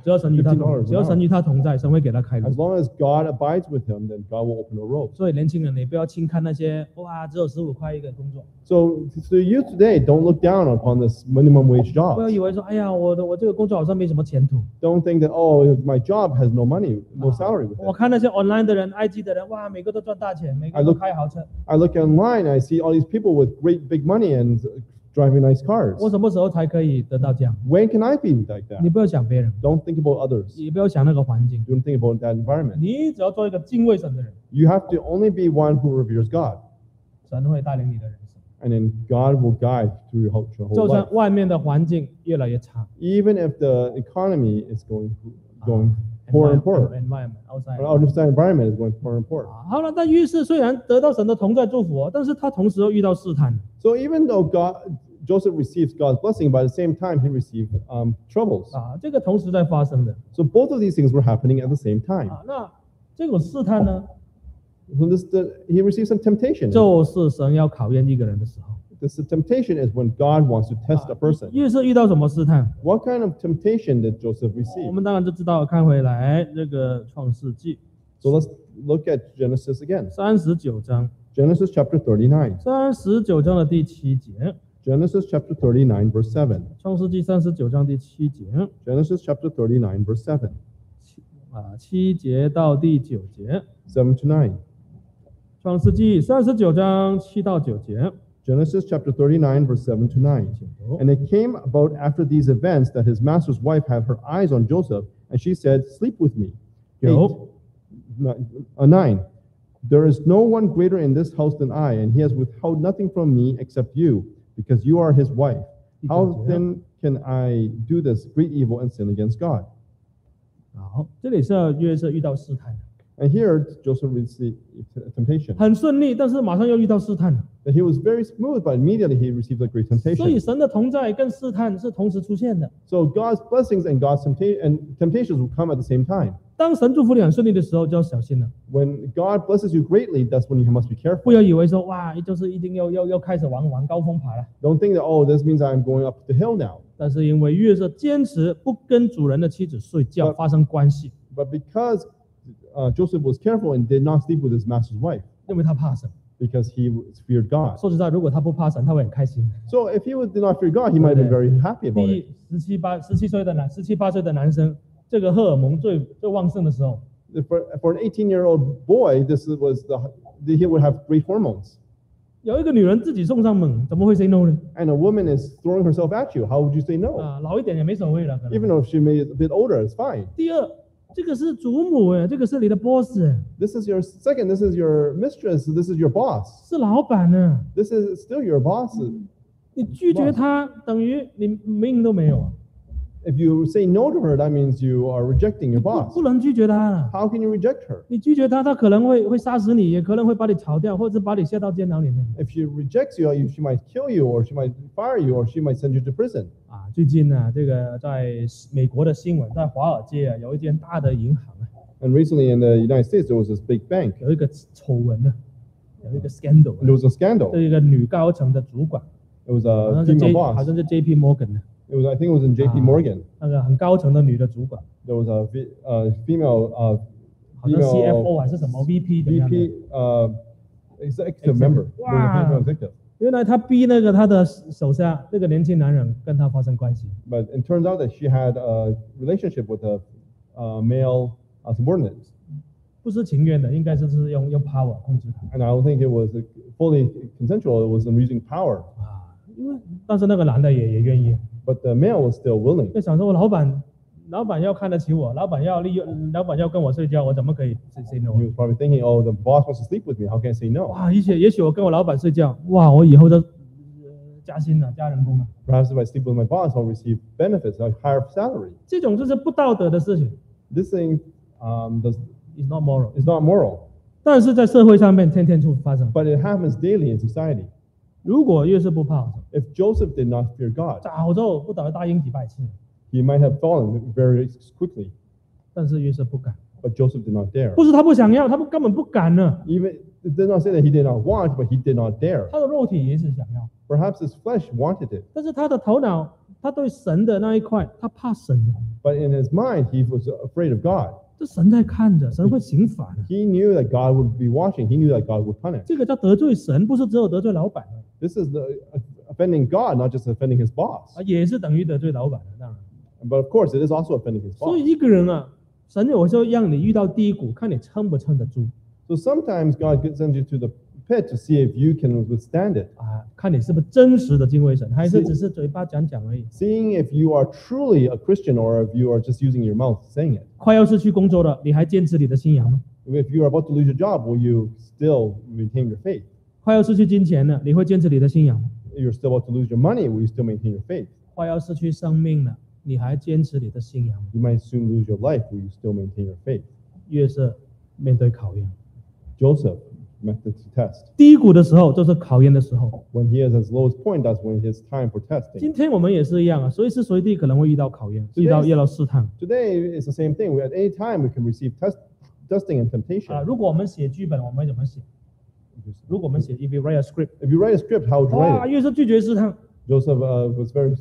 [SPEAKER 1] 只要神与他
[SPEAKER 2] fifteen
[SPEAKER 1] 同，
[SPEAKER 2] dollars
[SPEAKER 1] 只要
[SPEAKER 2] an
[SPEAKER 1] 神
[SPEAKER 2] hour.
[SPEAKER 1] 与他同在，神会给他开路
[SPEAKER 2] As。long as God abides with him, then God will open a road.
[SPEAKER 1] 所以年轻人，你不要轻看那些哇，只有十五块一个工作，
[SPEAKER 2] So, so you today, don't look down upon this minimum wage
[SPEAKER 1] 不要
[SPEAKER 2] job.
[SPEAKER 1] 以为说，哎呀，我的我这个工作好像没什么前途。
[SPEAKER 2] Don't think that, oh, my job has no money, no salary with
[SPEAKER 1] 我
[SPEAKER 2] it.
[SPEAKER 1] 看那些 online 的人、I G 的人，哇，每个都赚大钱，每个都
[SPEAKER 2] I look-
[SPEAKER 1] 开豪车。
[SPEAKER 2] I look online, I see all these people with great big money and driving nice cars.
[SPEAKER 1] 我什么时候才可以得到这样？
[SPEAKER 2] When can I be like that?
[SPEAKER 1] 你不要想别人，
[SPEAKER 2] Don't think about others.
[SPEAKER 1] 也不要想那个环境，
[SPEAKER 2] Don't think about that environment.
[SPEAKER 1] 你只要做一个敬畏神的人，
[SPEAKER 2] You have to only be one who reveres God.
[SPEAKER 1] 神会带领你的人生。
[SPEAKER 2] And then God will guide through your whole, your
[SPEAKER 1] 就
[SPEAKER 2] whole
[SPEAKER 1] 算
[SPEAKER 2] life.
[SPEAKER 1] 外面的环境越来越差
[SPEAKER 2] Even if the economy is going going poorer and poorer.
[SPEAKER 1] ，environment outside。
[SPEAKER 2] Or outside environment is going poorer and poorer.
[SPEAKER 1] 啊好了，但约瑟虽然得到神的同在祝福哦，但是他同时又遇到试探。
[SPEAKER 2] So even though God, Joseph receives God's blessing, but at the same time he received um, troubles.
[SPEAKER 1] 啊，这个同时在发生的
[SPEAKER 2] So both of these things were happening at the same time.
[SPEAKER 1] 啊。那这种试探呢，
[SPEAKER 2] So this, the, he received some temptation.
[SPEAKER 1] 就是神要考验一个人的时候。
[SPEAKER 2] This temptation is when God wants to test a person.
[SPEAKER 1] 约瑟遇到什么试探？
[SPEAKER 2] What kind of temptation did Joseph
[SPEAKER 1] 我
[SPEAKER 2] receive?
[SPEAKER 1] 们当然就知道，看回来这个创世纪
[SPEAKER 2] So let's look at Genesis again.
[SPEAKER 1] 三十九章，
[SPEAKER 2] Genesis chapter thirty-nine.
[SPEAKER 1] 三十九章的第七节，
[SPEAKER 2] Genesis chapter thirty-nine, verse seven.
[SPEAKER 1] 创世纪三十九章第七节
[SPEAKER 2] Genesis chapter thirty-nine, verse seven.
[SPEAKER 1] 啊，七节到第九节，
[SPEAKER 2] seven to nine.
[SPEAKER 1] 创世纪三十九章七到九节，
[SPEAKER 2] Genesis chapter thirty-nine, verse seven to nine.
[SPEAKER 1] 请读。
[SPEAKER 2] And it came about after these events that his master's wife had her eyes on Joseph, and she said, Sleep with me. Eight.
[SPEAKER 1] 九
[SPEAKER 2] Nine. Uh, nine. There is no one greater in this house than I, and he has withheld nothing from me except you, because you are his wife. How then can I do this great evil and sin against God?
[SPEAKER 1] 好，这里是约瑟遇到试探，
[SPEAKER 2] And here Joseph received temptation.
[SPEAKER 1] 很顺利，但是马上又遇到试探。
[SPEAKER 2] That he was very smooth, but immediately he received a great
[SPEAKER 1] 所以
[SPEAKER 2] temptation.
[SPEAKER 1] 神的同在跟试探是同时出现的。
[SPEAKER 2] So God's blessings and God's tempta- and temptations will come at the same time.
[SPEAKER 1] 当神祝福你很顺利的时候，就要小心了，
[SPEAKER 2] When God blesses you greatly, that's when you must be
[SPEAKER 1] 不
[SPEAKER 2] careful.
[SPEAKER 1] 要以为说哇，就是一定要要要开始往往高峰爬了。
[SPEAKER 2] Don't think that, oh, this means I'm going up the hill now.
[SPEAKER 1] 但是因为约瑟坚持不跟主人的妻子睡觉，
[SPEAKER 2] But-
[SPEAKER 1] 发生关系，
[SPEAKER 2] But because uh, Joseph was careful and did not sleep with his master's wife,
[SPEAKER 1] 因为他怕神。
[SPEAKER 2] because he feared God.
[SPEAKER 1] 说实在，如果他不怕神，他会很开心。
[SPEAKER 2] So if he would- did not fear God, he might have been very happy about
[SPEAKER 1] 第
[SPEAKER 2] it.
[SPEAKER 1] 十七八十七岁的男十七八岁的男生，这个荷尔蒙最最旺盛的时候，
[SPEAKER 2] For, for an eighteen-year-old boy, this was the he would have great hormones.
[SPEAKER 1] 有一个女人自己送上门，怎么会 say no 呢？
[SPEAKER 2] And a woman is throwing herself at you. How would you say no?
[SPEAKER 1] 啊，老一点也没所谓了。可能
[SPEAKER 2] Even though she may be a bit older, it's fine.
[SPEAKER 1] 第二，这个是祖母哎，这个是你的 boss 哎，
[SPEAKER 2] This is your second. This is your mistress. This is your boss.
[SPEAKER 1] 是老板呢。
[SPEAKER 2] This is still your boss.
[SPEAKER 1] 你拒绝他，等于你命都没有啊！
[SPEAKER 2] If you say no to her, that means you are rejecting your
[SPEAKER 1] 不
[SPEAKER 2] boss.
[SPEAKER 1] 不能拒绝他了。
[SPEAKER 2] How can you reject her?
[SPEAKER 1] 你拒绝他，他可能会会杀死你，也可能会把你炒掉，或者把你下到监牢里面。
[SPEAKER 2] If she rejects you, you- she might kill you, or she might fire you, or she might send you to prison.
[SPEAKER 1] 啊，最近呢，这个在美国的新闻，在华尔街啊，有一间大的银行啊，
[SPEAKER 2] And recently in the United States, there was this big bank.
[SPEAKER 1] 有一个丑闻呢，有一个 scandal，
[SPEAKER 2] And there was a scandal.
[SPEAKER 1] 这一个女高层的主管，
[SPEAKER 2] It was
[SPEAKER 1] 好
[SPEAKER 2] a
[SPEAKER 1] 像是 J，
[SPEAKER 2] female
[SPEAKER 1] 好
[SPEAKER 2] boss.
[SPEAKER 1] 像是 J P Morgan 的
[SPEAKER 2] It was, I think it was in J P
[SPEAKER 1] Ah.
[SPEAKER 2] Morgan.
[SPEAKER 1] 那个很高层的女的主管，
[SPEAKER 2] There was a fe- uh, female uh,
[SPEAKER 1] 好像 C F O
[SPEAKER 2] female
[SPEAKER 1] 还是什么 V P 的样子。
[SPEAKER 2] V P uh, executive member. There was a female
[SPEAKER 1] Wow.
[SPEAKER 2] executive.
[SPEAKER 1] 原来她逼那个她的手下这个年轻男人跟她发生关系，
[SPEAKER 2] But it turns out that she had a relationship with a uh, male uh, subordinate.
[SPEAKER 1] 不是情愿的，应该是是用用 power 控制她
[SPEAKER 2] And I don't think it was fully consensual. It was in using power.
[SPEAKER 1] 啊，因为但是那个男的也也愿意，
[SPEAKER 2] But the male was still willing.
[SPEAKER 1] 就想说我老板老板要看得起我，老板要利用，老板要跟我睡觉，我怎么可以 say say no？
[SPEAKER 2] He was probably thinking, oh, the boss wants to sleep with me. How can I say no?
[SPEAKER 1] 哇，也许也许我跟我老板睡觉，哇，我以后就、呃加薪了，加人工了，
[SPEAKER 2] Perhaps if I sleep with my boss, I'll receive benefits, a higher salary.
[SPEAKER 1] 这种就是不道德的事情
[SPEAKER 2] This thing um, does,
[SPEAKER 1] ，is not moral。
[SPEAKER 2] is not moral,
[SPEAKER 1] 但是在社会上面天天处发生。
[SPEAKER 2] but it happens daily in society.
[SPEAKER 1] 如果越是不怕，
[SPEAKER 2] If Joseph did not fear God,
[SPEAKER 1] 早就不倒答应几百次，
[SPEAKER 2] he might have fallen very quickly.
[SPEAKER 1] 但是越是不敢，
[SPEAKER 2] But Joseph did not dare.
[SPEAKER 1] 不是他不想要，他不根本不敢呢。
[SPEAKER 2] Even it did not say that he did not want, but he did not dare.
[SPEAKER 1] 他的肉体也是想要，
[SPEAKER 2] Perhaps his flesh wanted it,
[SPEAKER 1] 但是他的头脑， 他对神的那一块，他怕神，
[SPEAKER 2] But in his mind, he was afraid of God.
[SPEAKER 1] 这神在看着，神会刑罚的。
[SPEAKER 2] He knew that God would be watching. He knew that God would punish.
[SPEAKER 1] 这个叫得罪神，不是只有得罪老板
[SPEAKER 2] This is the, offending God, not just offending his boss.
[SPEAKER 1] 啊，也是等于得罪老板的，当然。
[SPEAKER 2] But of course, it is also offending his
[SPEAKER 1] 所
[SPEAKER 2] boss.
[SPEAKER 1] 以一个人啊，神有时候让你遇到低谷，看你撑不撑得住
[SPEAKER 2] So sometimes God sends you to the pit to see if you can withstand it,
[SPEAKER 1] 啊，看你是不是真实的敬畏神，还是只是嘴巴讲讲而已。
[SPEAKER 2] seeing if you are truly a Christian or if you are just using your mouth saying it.
[SPEAKER 1] 快要失去工作了，你还坚持你的信仰吗？
[SPEAKER 2] If you are about to lose your job, will you still maintain your faith?
[SPEAKER 1] 快要失去金钱了，你会坚持你的信仰吗？
[SPEAKER 2] If you're still about to lose your money, will you still maintain your faith?
[SPEAKER 1] 快要失去生命了，你还坚持你的信仰吗？
[SPEAKER 2] You might soon lose your life, will you still maintain your faith?
[SPEAKER 1] 约瑟面对考验，
[SPEAKER 2] Joseph met this test.
[SPEAKER 1] 低谷的时候就是考验的时候。
[SPEAKER 2] When he is at his lowest point, that's when it's time for testing.
[SPEAKER 1] 今天我们也是一样啊，随时随地可能会遇到考验，遇到遇到试探
[SPEAKER 2] Today is the same thing. At any time, we can receive test, testing and
[SPEAKER 1] 啊。
[SPEAKER 2] temptation.
[SPEAKER 1] 如果我们写剧本，我们会怎么写？如果我们写 if you write a script，
[SPEAKER 2] If you write a script, how would you
[SPEAKER 1] 哇，
[SPEAKER 2] write it?
[SPEAKER 1] 约瑟拒绝试探
[SPEAKER 2] Joseph uh, was very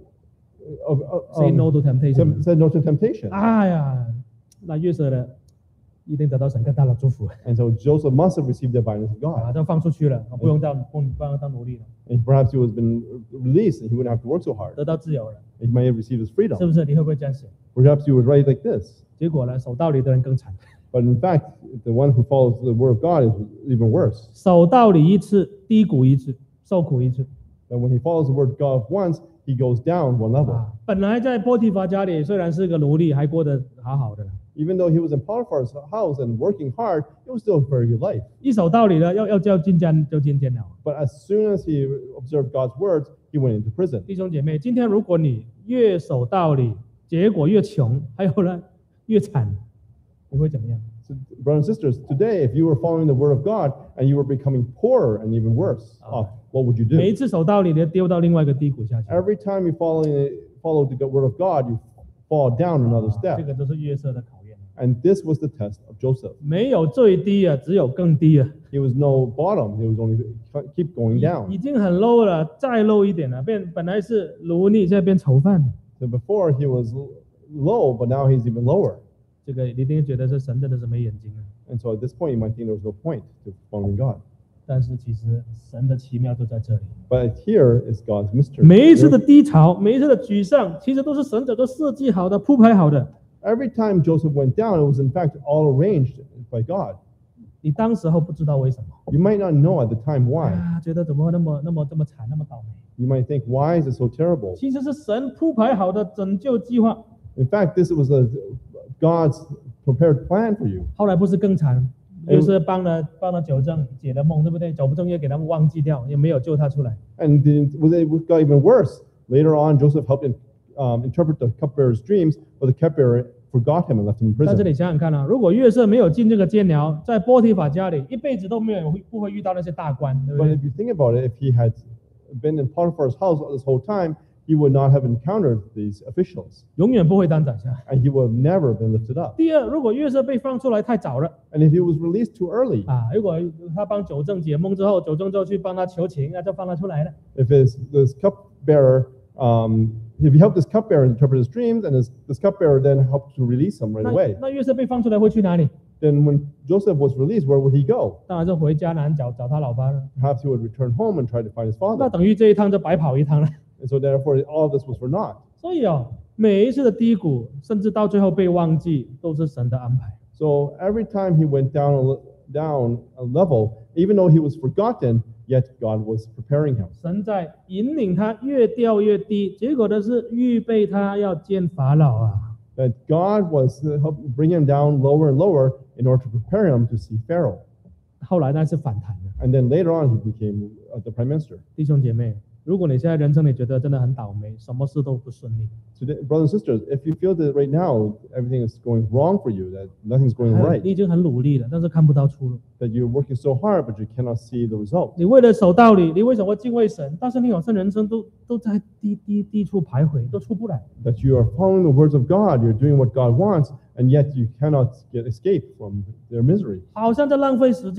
[SPEAKER 2] uh, uh,
[SPEAKER 1] ，say no
[SPEAKER 2] um,
[SPEAKER 1] to
[SPEAKER 2] said,
[SPEAKER 1] temptation。
[SPEAKER 2] said no to temptation.
[SPEAKER 1] 哎呀，那约瑟的一定得到神更大的祝福
[SPEAKER 2] And so Joseph must have received the abundance of
[SPEAKER 1] 啊，
[SPEAKER 2] God.
[SPEAKER 1] 就放出去了，不用当不不用当奴隶了，
[SPEAKER 2] And perhaps he was been released and he wouldn't have to work so hard.
[SPEAKER 1] 得到自由了，
[SPEAKER 2] He might have received his
[SPEAKER 1] 是
[SPEAKER 2] freedom.
[SPEAKER 1] 不是？你会不会这样写？
[SPEAKER 2] Perhaps you would write like this.
[SPEAKER 1] 结果呢，守道理的人更惨，
[SPEAKER 2] But in fact, the one who follows the word of God is even worse.
[SPEAKER 1] 守道理一次，低谷一次，受苦一次
[SPEAKER 2] That when he follows the word of God once, he goes down one level.
[SPEAKER 1] 啊。本来在波提乏家里虽然是个奴隶，还过得好好的，
[SPEAKER 2] Even though he was in Potiphar's house and working hard, it was still a very good life.
[SPEAKER 1] 一守道理了，要要叫进监就进监了。
[SPEAKER 2] But as soon as he observed God's words, he went into prison.
[SPEAKER 1] 弟兄姐妹，今天如果你越守道理，结果越穷，还有呢越惨，你会怎么样？
[SPEAKER 2] So, brothers and sisters, today, if you were following the word of God and you were becoming poorer and even worse off, what would you
[SPEAKER 1] 每一
[SPEAKER 2] do?
[SPEAKER 1] 次守道理，你就丢到另外一个低谷下去。
[SPEAKER 2] Every time you follow, follow the word of God, you fall down another
[SPEAKER 1] 这
[SPEAKER 2] step.
[SPEAKER 1] 个都是约瑟的考验，
[SPEAKER 2] And this was the test of Joseph.
[SPEAKER 1] 没有最低啊，只有更低啊。
[SPEAKER 2] He was no bottom. He was only keep going
[SPEAKER 1] 已
[SPEAKER 2] down.
[SPEAKER 1] 经很 low 了，再 low 一点了，变本来是奴隶，现在变囚犯。
[SPEAKER 2] So before he was low, but now he's even lower.
[SPEAKER 1] 这个你一定觉得是神真的是没眼睛啊。
[SPEAKER 2] And so at this point, you might think there was no point to following God.
[SPEAKER 1] 但是其实神的奇妙就在这里。
[SPEAKER 2] But here is God's mystery.
[SPEAKER 1] 每一次的低潮，每一次的沮丧，其实都是神早就设计好的、铺排好的。
[SPEAKER 2] Every time Joseph went down, it was in fact all arranged by God.
[SPEAKER 1] 你当时候不知道为什么
[SPEAKER 2] You might not know at the time why.
[SPEAKER 1] 啊，觉得怎么会那么那么这么惨，那么倒霉？
[SPEAKER 2] You might think, why is it so terrible?
[SPEAKER 1] 其实是神铺排好的拯救计划。
[SPEAKER 2] In fact, this was a, God's prepared plan for you.
[SPEAKER 1] 后来不是更惨，
[SPEAKER 2] 哎
[SPEAKER 1] 就是帮了帮了九正解了梦，对不对？九正又给他们忘记掉，也没有救他出来。
[SPEAKER 2] And then was it got even worse. Later on, Joseph helped in, um, interpret the cupbearer's dreams, but the cupbearer forgot him and left him in
[SPEAKER 1] 但是
[SPEAKER 2] prison.
[SPEAKER 1] 你想想看啊，如果约瑟没有进这个监牢，在波提法家里，一辈子都没有不会遇到那些大官，对不
[SPEAKER 2] But
[SPEAKER 1] 对？
[SPEAKER 2] if you think about it, if he had been in Potiphar's house this whole time, he would not have encountered these officials,
[SPEAKER 1] 永远不会当宰相。
[SPEAKER 2] and he would have never been lifted up.
[SPEAKER 1] 第二，如果约瑟被放出来太早了
[SPEAKER 2] And if he was released too early,
[SPEAKER 1] 啊，如果他帮九正解梦之后，九正就去帮他求情，那就放他出来了。
[SPEAKER 2] if his this cupbearer, um, if he helped this cupbearer interpret his dreams, and his, this cupbearer then helped to release him right
[SPEAKER 1] 那
[SPEAKER 2] away,
[SPEAKER 1] 那约瑟被放出来会去哪里？
[SPEAKER 2] then when Joseph was released, where would he go?
[SPEAKER 1] 当然是回迦南找找他老爸了。
[SPEAKER 2] Perhaps he would return home and try to find his
[SPEAKER 1] 那
[SPEAKER 2] father.
[SPEAKER 1] 等于这一趟就白跑一趟了。
[SPEAKER 2] And so therefore, all of this was for naught.
[SPEAKER 1] 所以哦，每一次的低谷，甚至到最后被忘记，都是神的安排。
[SPEAKER 2] So every time he went down a, le- down a level, even though he was forgotten, yet God was preparing him.
[SPEAKER 1] 神在引领他越掉越低，结果的是预备他要见法老啊。
[SPEAKER 2] That God was to help bring him down lower and lower in order to prepare him to see Pharaoh.
[SPEAKER 1] 后来那是反弹的。
[SPEAKER 2] And then later on, he became uh, the prime minister.
[SPEAKER 1] 弟兄姐妹，如果你现在人生里觉得真的很倒霉，什么事都不顺利，
[SPEAKER 2] Today, brothers and sisters, if you feel that right now everything is going wrong for you, that nothing's going
[SPEAKER 1] 还有
[SPEAKER 2] right,
[SPEAKER 1] 你已经很努力了，但是看不到出路。
[SPEAKER 2] that you're working so hard but you cannot see the result,
[SPEAKER 1] 你为了守道理，你为什么敬畏神？但是你好像人生都都在低低低处徘徊，都出不来。
[SPEAKER 2] that you are following the words of God, you're doing what God wants, and yet you cannot get escape from their misery.
[SPEAKER 1] 好像在浪费时间，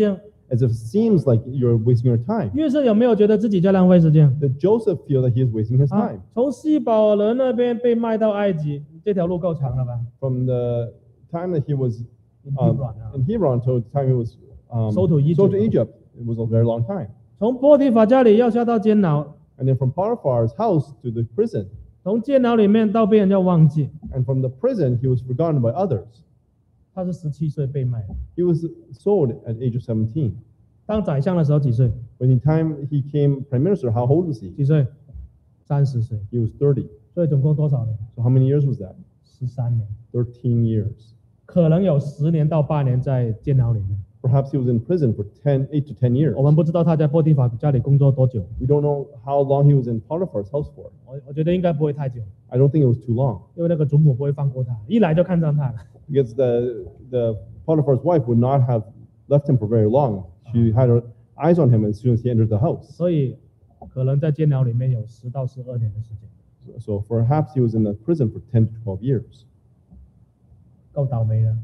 [SPEAKER 2] as if it seems like you're wasting your time.
[SPEAKER 1] 约瑟有没有觉得自己在浪费时间？
[SPEAKER 2] Did Joseph feel that he is wasting his
[SPEAKER 1] 啊
[SPEAKER 2] time?
[SPEAKER 1] 从西保人那边被卖到埃及，这条路够长了吧？
[SPEAKER 2] From the time that he was
[SPEAKER 1] In
[SPEAKER 2] um,
[SPEAKER 1] Hebron, ah.
[SPEAKER 2] in Hebron to the time he was um,
[SPEAKER 1] Sold to Egypt.
[SPEAKER 2] sold to Egypt, it was a very long time.
[SPEAKER 1] 从波提法家里要下到监牢，
[SPEAKER 2] And then from Potiphar's house to the prison,
[SPEAKER 1] 从监牢里面到被人家忘记，
[SPEAKER 2] and from the prison he was forgotten by others.
[SPEAKER 1] 他是十七岁被卖的。
[SPEAKER 2] He was sold at age of seventeen.
[SPEAKER 1] 当宰相的时候几岁？
[SPEAKER 2] When the time he came prime minister, how old was he?
[SPEAKER 1] 几岁？三十岁。
[SPEAKER 2] He was thirty.
[SPEAKER 1] 所以总共多少年？
[SPEAKER 2] So how many years was that?
[SPEAKER 1] 十三年，
[SPEAKER 2] thirteen years.
[SPEAKER 1] 可能有十年到八年在监牢里面。
[SPEAKER 2] Perhaps he was in prison for ten, eight to ten years.
[SPEAKER 1] 我们不知道他在波提法家里工作多久，
[SPEAKER 2] We don't know how long he was in Potiphar's house for.
[SPEAKER 1] 我我觉得应该不会太久，
[SPEAKER 2] I don't think it was too long.
[SPEAKER 1] 因为那个祖母不会放过他，一来就看上他了。
[SPEAKER 2] Because the the Potiphar's wife would not have left him for very long. She had her eyes on him as soon as he entered the house.
[SPEAKER 1] 所以可能在监牢里面有十到十二年的时间，
[SPEAKER 2] So perhaps he was in the prison for ten to twelve years.
[SPEAKER 1] 够倒霉了。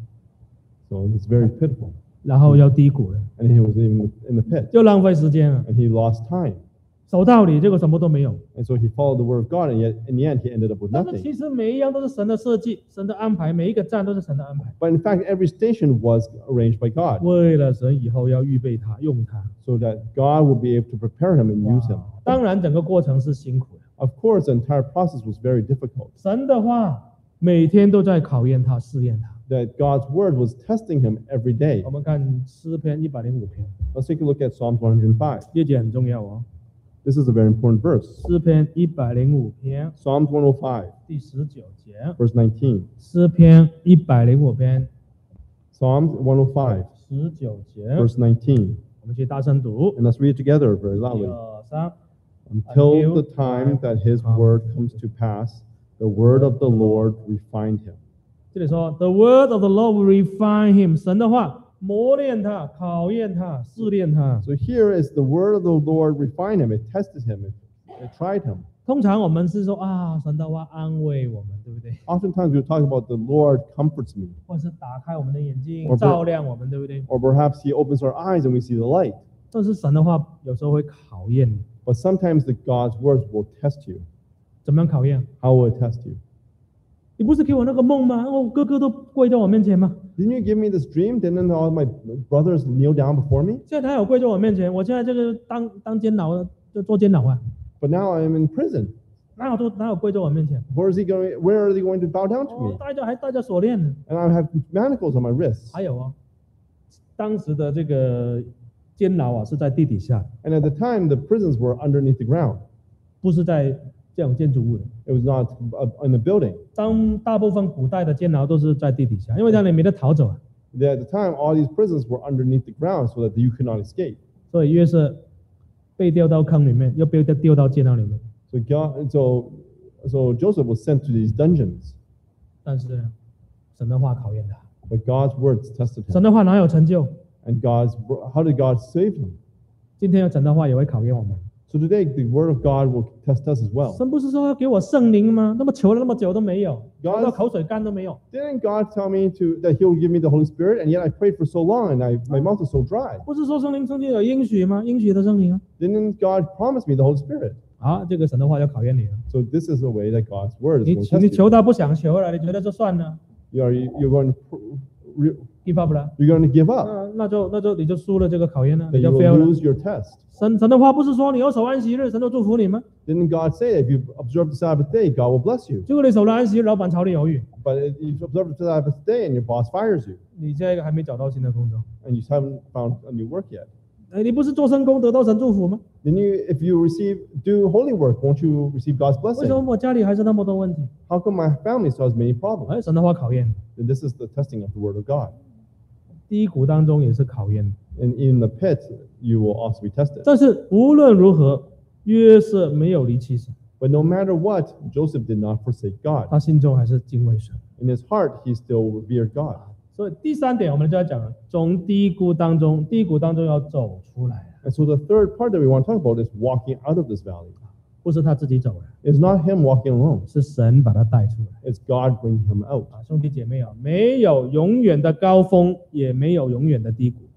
[SPEAKER 2] So it's very pitiful.
[SPEAKER 1] 然后要低谷了，
[SPEAKER 2] And he was in the, in the pit.
[SPEAKER 1] 又浪费时间了，
[SPEAKER 2] And he lost time.
[SPEAKER 1] 守道理结果什么都没有。
[SPEAKER 2] And so he followed the word of God, and yet in the end he ended up with
[SPEAKER 1] 但是
[SPEAKER 2] nothing.
[SPEAKER 1] 其实每一样都是神的设计，神的安排，每一个站都是神的安排。
[SPEAKER 2] But in fact, every station was arranged by God
[SPEAKER 1] 为了神以后要预备他，用他。
[SPEAKER 2] so that God would be able to prepare him and use him.
[SPEAKER 1] 当然，整个过程是辛苦的。
[SPEAKER 2] Of course, the entire process was very difficult.
[SPEAKER 1] 神的话每天都在考验他，试验他。
[SPEAKER 2] That God's word was testing him every day.
[SPEAKER 1] 我们看诗篇一百零五篇，
[SPEAKER 2] Let's take a look at Psalms one hundred five.
[SPEAKER 1] 这节很重要哦。
[SPEAKER 2] This is a very important verse.
[SPEAKER 1] 诗篇一百零五篇
[SPEAKER 2] Psalms one oh five,
[SPEAKER 1] 第十九节，
[SPEAKER 2] verse nineteen.
[SPEAKER 1] 诗篇一百零五篇
[SPEAKER 2] Psalms one oh five,
[SPEAKER 1] 十九节，
[SPEAKER 2] verse nineteen.
[SPEAKER 1] 我们去大声读，
[SPEAKER 2] And let's read it together very
[SPEAKER 1] 一
[SPEAKER 2] loudly.
[SPEAKER 1] 二三。
[SPEAKER 2] Until the time that his word comes to pass, the word of the Lord refined him.
[SPEAKER 1] 这里说，The word of the Lord will refine him。神的话磨练他、考验他、试炼他。
[SPEAKER 2] So here is the word of the Lord refined him. It tested him. It, it tried him.
[SPEAKER 1] 通常我们是说啊，神的话安慰我们，对不对？
[SPEAKER 2] Oftentimes we talk about the Lord comforts me.
[SPEAKER 1] 或是打开我们的眼睛，
[SPEAKER 2] Or-
[SPEAKER 1] 照亮我们，对不对？
[SPEAKER 2] Or perhaps he opens our eyes and we see the light.
[SPEAKER 1] 但是神的话有时候会考验你，
[SPEAKER 2] But sometimes the God's words will test you.
[SPEAKER 1] 怎么样考验？
[SPEAKER 2] How will it test you?
[SPEAKER 1] 你不是给我那个梦吗？我哥哥都跪在我面前吗？
[SPEAKER 2] Didn't you give me this dream? Didn't all my brothers kneel down before me?
[SPEAKER 1] 现在他有跪在我面前，我现在这个当当监牢就做监牢啊，
[SPEAKER 2] But now I am in prison.
[SPEAKER 1] 哪有都哪有跪在我面前？
[SPEAKER 2] Where is he going? Where are they going to bow down to
[SPEAKER 1] 哦
[SPEAKER 2] me?，
[SPEAKER 1] 戴着还戴着锁链呢。
[SPEAKER 2] And I have manacles on my wrists.
[SPEAKER 1] 还有哦，当时的这个监牢啊是在地底下，
[SPEAKER 2] And at the time, the prisons were underneath the ground.
[SPEAKER 1] 不是在这种建筑物的。
[SPEAKER 2] It was not uh, in the building.
[SPEAKER 1] 当大部分古代的监牢都是在地底下，因为这样你没得逃走啊。
[SPEAKER 2] At the time, all these prisons were underneath the ground so that you could not escape.
[SPEAKER 1] 所以约瑟被丢到坑里面，又被丢到监牢里面。
[SPEAKER 2] So God, so so Joseph was sent to these dungeons,
[SPEAKER 1] 但是呢，神的话考验他，
[SPEAKER 2] but God's words tested
[SPEAKER 1] 神
[SPEAKER 2] him.
[SPEAKER 1] 的话哪有成就？
[SPEAKER 2] And God's how did God save him?
[SPEAKER 1] 今天神的话也会考验我们。
[SPEAKER 2] So today, the word of God will test us as well.
[SPEAKER 1] 神不是说要给我圣灵吗？那么求了那么久都没有，求
[SPEAKER 2] God-
[SPEAKER 1] 到口水干都没有。
[SPEAKER 2] Didn't God tell me to that He will give me the Holy Spirit? And yet I prayed for so long, and I, my mouth is so dry.
[SPEAKER 1] 不是说圣灵圣经有应许吗？应许的圣灵啊。
[SPEAKER 2] Didn't God promise me the Holy Spirit?
[SPEAKER 1] 好，这个神的话要考验你了。
[SPEAKER 2] So this is the way that God's word is
[SPEAKER 1] 你
[SPEAKER 2] going to
[SPEAKER 1] 你
[SPEAKER 2] test
[SPEAKER 1] 求
[SPEAKER 2] you.
[SPEAKER 1] 到不想求了，你觉得就算了
[SPEAKER 2] You are you're going to re-
[SPEAKER 1] ，give up 了，
[SPEAKER 2] you're going to give up.
[SPEAKER 1] 那那就那就你就输了这个考验了，
[SPEAKER 2] That
[SPEAKER 1] 你
[SPEAKER 2] you
[SPEAKER 1] 就
[SPEAKER 2] will
[SPEAKER 1] fail 了。
[SPEAKER 2] lose your test.
[SPEAKER 1] 神神的话不是说你要守安息日，神就祝福你吗？
[SPEAKER 2] Didn't God say that if you observe the Sabbath day, God will bless you?
[SPEAKER 1] 结果你守了安息日，老板炒你鱿鱼，
[SPEAKER 2] But if you observe the Sabbath day and your boss fires you,
[SPEAKER 1] 你这个还没找到新的工作。
[SPEAKER 2] and you haven't found a new work yet.
[SPEAKER 1] 哎，你不是做圣工得到神祝福吗？
[SPEAKER 2] Then you, if you receive do holy work, won't you receive God's
[SPEAKER 1] 为什么
[SPEAKER 2] blessing?
[SPEAKER 1] 我家里还是那么多问题？
[SPEAKER 2] How come my family still has many problems?
[SPEAKER 1] 哎，神的话考验你，
[SPEAKER 2] Then this is the testing of the word of God.
[SPEAKER 1] 低谷当中也是考验你。
[SPEAKER 2] And in the pit, you will also be tested.
[SPEAKER 1] 但是无论如何，约瑟没有离弃神，
[SPEAKER 2] But no matter what, Joseph did not forsake God.
[SPEAKER 1] 他心中还是敬畏神。
[SPEAKER 2] In his heart, he still revered God.
[SPEAKER 1] 所以第三点，我们就要讲了，从低谷当中，低谷当中要走出来，
[SPEAKER 2] And so the third part that we want to talk about is walking out of this valley.
[SPEAKER 1] 不是他自己走的，
[SPEAKER 2] It's not him walking alone.
[SPEAKER 1] 是神把他带出来。
[SPEAKER 2] It's God bringing him out.
[SPEAKER 1] 啊，兄弟姐妹啊，没有永远的高峰，也没有永远的低谷。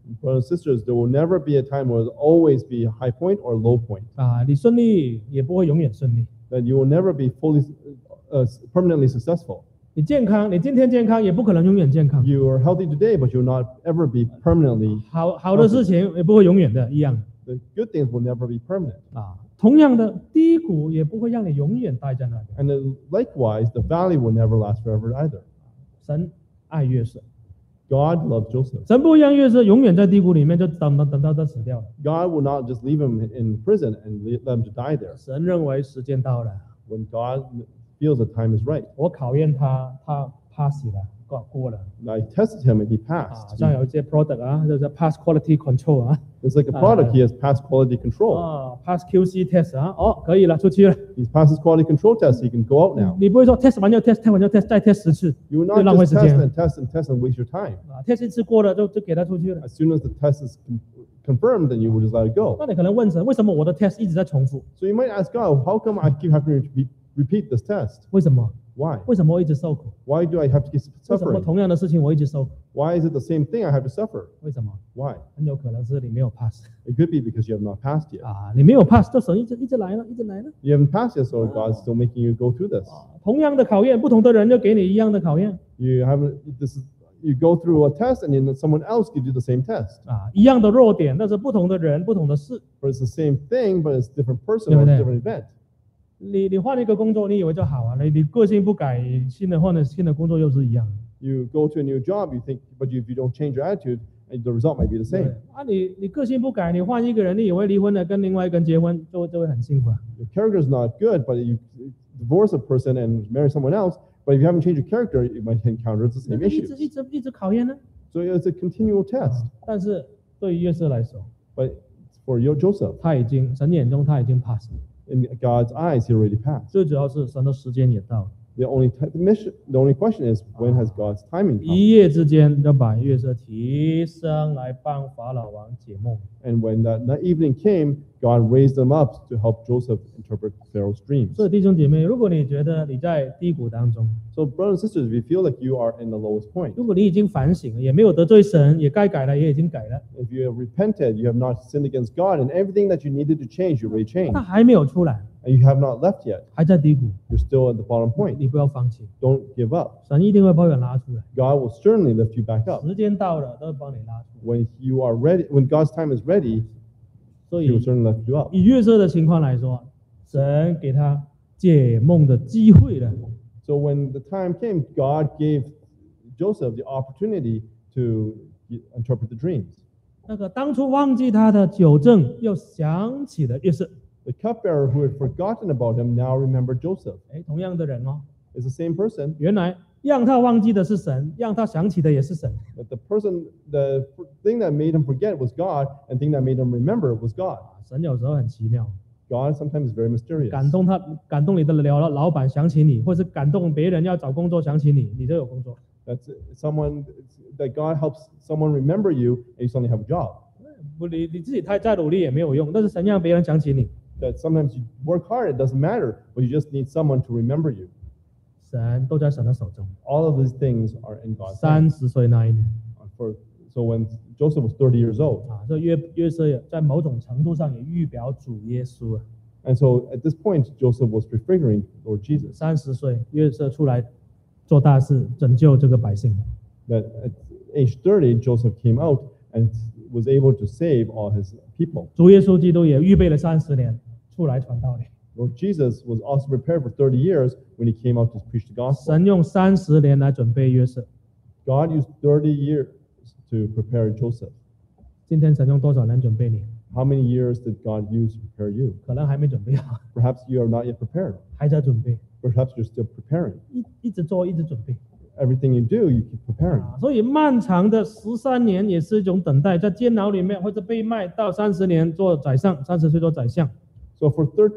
[SPEAKER 2] Brothers and sisters, there will never be a time where there'll always be a high point or a low point.
[SPEAKER 1] 啊，你顺利也不会永远顺利。
[SPEAKER 2] That you will never be fully, uh, permanently successful.
[SPEAKER 1] 你健康，你今天健康也不可能永远健康。
[SPEAKER 2] You are healthy today, but you'll not ever be permanently.
[SPEAKER 1] 好好的事情也不会永远的一样
[SPEAKER 2] The good things will never be permanent.
[SPEAKER 1] 啊。同样的，低谷也不会让你永远待在那里。
[SPEAKER 2] And then likewise, the valley will never last forever either.
[SPEAKER 1] 神爱约瑟，
[SPEAKER 2] God loved Joseph.
[SPEAKER 1] 神不会让约瑟永远在低谷里面，就等等等到他死掉了。
[SPEAKER 2] God will not just leave him in prison and let them to die there.
[SPEAKER 1] 神认为时间到了，
[SPEAKER 2] When God feels the time is right.
[SPEAKER 1] 我考验他，他 pass 了，过过了
[SPEAKER 2] I tested him and he
[SPEAKER 1] 啊。
[SPEAKER 2] passed.
[SPEAKER 1] 像有一些 product 啊，就是 pass quality control 啊，
[SPEAKER 2] It's like a product, he has passed quality control.
[SPEAKER 1] 啊 pass Q C test 啊，哦可以了，出去了。
[SPEAKER 2] He's passed his quality control test, he can go out now.
[SPEAKER 1] 你不会说 test 完就 test，test 完就 test，再 test 十次，
[SPEAKER 2] You will
[SPEAKER 1] 就
[SPEAKER 2] not
[SPEAKER 1] 浪费
[SPEAKER 2] just
[SPEAKER 1] 时
[SPEAKER 2] test
[SPEAKER 1] 间
[SPEAKER 2] and test and test and waste your time.
[SPEAKER 1] 啊。test 一次过了就就给他出去了。
[SPEAKER 2] As soon as the test is con- confirmed, then you will just let it go.
[SPEAKER 1] 那你可能问神，为什么我的 test 一直在重复？
[SPEAKER 2] So you might ask God, how come I keep having to re- repeat this test?
[SPEAKER 1] 为什么？
[SPEAKER 2] Why?
[SPEAKER 1] 为什么我一直受苦？
[SPEAKER 2] Why do I have to keep
[SPEAKER 1] 为什么
[SPEAKER 2] suffering?
[SPEAKER 1] 同样的事情我一直受苦？
[SPEAKER 2] Why is it the same thing I have to suffer?
[SPEAKER 1] 为什么？
[SPEAKER 2] Why?
[SPEAKER 1] 很有可能是你没有 pass
[SPEAKER 2] It could be because you have not passed yet.
[SPEAKER 1] 啊，你没有 pass，这神一直一直来了，一直来了
[SPEAKER 2] You haven't passed yet, so God's still making you go through this.
[SPEAKER 1] 啊。同样的考验，不同的人就给你一样的考验
[SPEAKER 2] You haven't. This is you go through a test, and then someone else gives you the same test.
[SPEAKER 1] 啊，一样的弱点，但是不同的人，不同的事。
[SPEAKER 2] But it's the same thing, but it's different person
[SPEAKER 1] Yeah,
[SPEAKER 2] or
[SPEAKER 1] yeah.
[SPEAKER 2] different event.
[SPEAKER 1] 你你换一个工作，你以为就好啊？你你个性不改，新的换的新的工作又是一样的。
[SPEAKER 2] You go to a new job, you think, but if you don't change your attitude, and the result might be the
[SPEAKER 1] 对
[SPEAKER 2] same.
[SPEAKER 1] 啊，你你个性不改，你换一个人，你以为离婚了跟另外一个人结婚就就会很幸福啊？
[SPEAKER 2] Your character is not good, but you divorce a person and marry someone else. But if you haven't changed your character, you might encounter the
[SPEAKER 1] 那
[SPEAKER 2] same
[SPEAKER 1] 个一直
[SPEAKER 2] issues.
[SPEAKER 1] 一直一直考验呢。
[SPEAKER 2] So it's a continual test.
[SPEAKER 1] 但是对于约瑟来说，
[SPEAKER 2] But for Yo- Joseph,
[SPEAKER 1] 他已经神眼中他已经 pass 了，
[SPEAKER 2] in God's eyes, he already passed.
[SPEAKER 1] 最主要是神的时间也到了，
[SPEAKER 2] The only t- the mission, the only question is when has God's timing come?
[SPEAKER 1] 一夜之间就把约瑟提升来帮法老王解梦。
[SPEAKER 2] And when that, that evening came, God raised them up to help Joseph interpret Pharaoh's dreams.
[SPEAKER 1] 所以弟兄姐妹，如果你觉得你在低谷当中，
[SPEAKER 2] So, brothers and sisters, if you feel like you are in the lowest point,
[SPEAKER 1] 如果你已经反省了，也没有得罪神，也该改了，也已經改了，
[SPEAKER 2] if you have repented, you have not sinned against God, and everything that you needed to change, you already changed,
[SPEAKER 1] 他还没有出来，
[SPEAKER 2] and you have not left yet,
[SPEAKER 1] 还在低谷，
[SPEAKER 2] you're still at the bottom point.
[SPEAKER 1] 你不要放弃，
[SPEAKER 2] Don't give up.
[SPEAKER 1] 神一定会把我拉出来，
[SPEAKER 2] God will certainly lift you back up.
[SPEAKER 1] 时间到了都会帮你拉出来。
[SPEAKER 2] When you are ready, when God's time is ready,
[SPEAKER 1] 所
[SPEAKER 2] He will
[SPEAKER 1] 以
[SPEAKER 2] certainly lift you up.
[SPEAKER 1] 以约瑟的情况来说，神给他解梦的机会了。
[SPEAKER 2] So when the time came, God gave Joseph the opportunity to interpret the dreams.
[SPEAKER 1] 那个当初忘记他的九正，又想起了约瑟。
[SPEAKER 2] The cupbearer who had forgotten about him now remembered Joseph.
[SPEAKER 1] 哎，同样的人哦，
[SPEAKER 2] It's the same person,
[SPEAKER 1] 原来让他忘记的是神，让他想起的也是神。
[SPEAKER 2] but the person, the thing that made him forget was God, and the thing that made him remember was God.
[SPEAKER 1] 神有时候很奇妙，
[SPEAKER 2] God sometimes is very mysterious.
[SPEAKER 1] 感动他，感动你的老老板想起你，或是感动别人要找工作想起你，你就有工作。
[SPEAKER 2] That's someone that God helps someone remember you, and you suddenly have a job.
[SPEAKER 1] 不，你你自己太再努力也没有用，但是神让别人想起你，
[SPEAKER 2] That sometimes you work hard, it doesn't matter, but you just need someone to remember you.
[SPEAKER 1] 神都在神的手中。
[SPEAKER 2] All of these things are in God's
[SPEAKER 1] 三
[SPEAKER 2] hand.
[SPEAKER 1] 十岁那一年
[SPEAKER 2] For, so when Joseph was thirty years old,
[SPEAKER 1] 啊，这约约瑟也在某种程度上也预表主耶稣啊。
[SPEAKER 2] and so at this point, Joseph was prefiguring Lord Jesus.
[SPEAKER 1] 三十岁，约瑟出来做大事，拯救这个百姓。
[SPEAKER 2] That at age thirty, Joseph came out and was able to save all his people.
[SPEAKER 1] 主耶稣基督也预备了三十年出来传道理。
[SPEAKER 2] Lord Jesus was also prepared for thirty years when he came out to preach the gospel.
[SPEAKER 1] 神用三十年来准备约瑟，
[SPEAKER 2] God used thirty years to prepare Joseph.
[SPEAKER 1] 今天神用多少年准备你？
[SPEAKER 2] How many years did God use to prepare you?
[SPEAKER 1] 可能还没准备好，
[SPEAKER 2] Perhaps you are not yet prepared.
[SPEAKER 1] 还在准备，
[SPEAKER 2] Perhaps you're still preparing.
[SPEAKER 1] 一一直做，一直准备。
[SPEAKER 2] Everything you do, you keep preparing.
[SPEAKER 1] 啊，所以漫长的十三年也是一种等待，在监牢里面或者被卖到三十年做宰相，三十岁做宰相。
[SPEAKER 2] So for thir-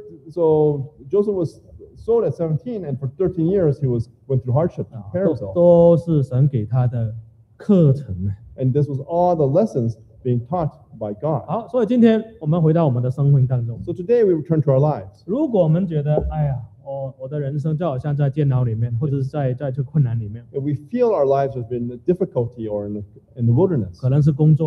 [SPEAKER 2] so Joseph was sold at seventeen, and for thirteen years he was went through hardship to
[SPEAKER 1] 啊，
[SPEAKER 2] prepare
[SPEAKER 1] 都
[SPEAKER 2] himself.
[SPEAKER 1] 都是神给他的课程啊。
[SPEAKER 2] And this was all the lessons being taught by God.
[SPEAKER 1] 好，所以今天我们回到我们的生命当中。
[SPEAKER 2] So today we return to our lives.
[SPEAKER 1] 如果我们觉得，哎呀，我我的人生就好像在监牢里面，或者是在在这个困难里面，
[SPEAKER 2] If we feel our lives have been in difficulty or in the, in the wilderness,
[SPEAKER 1] 可能是工作，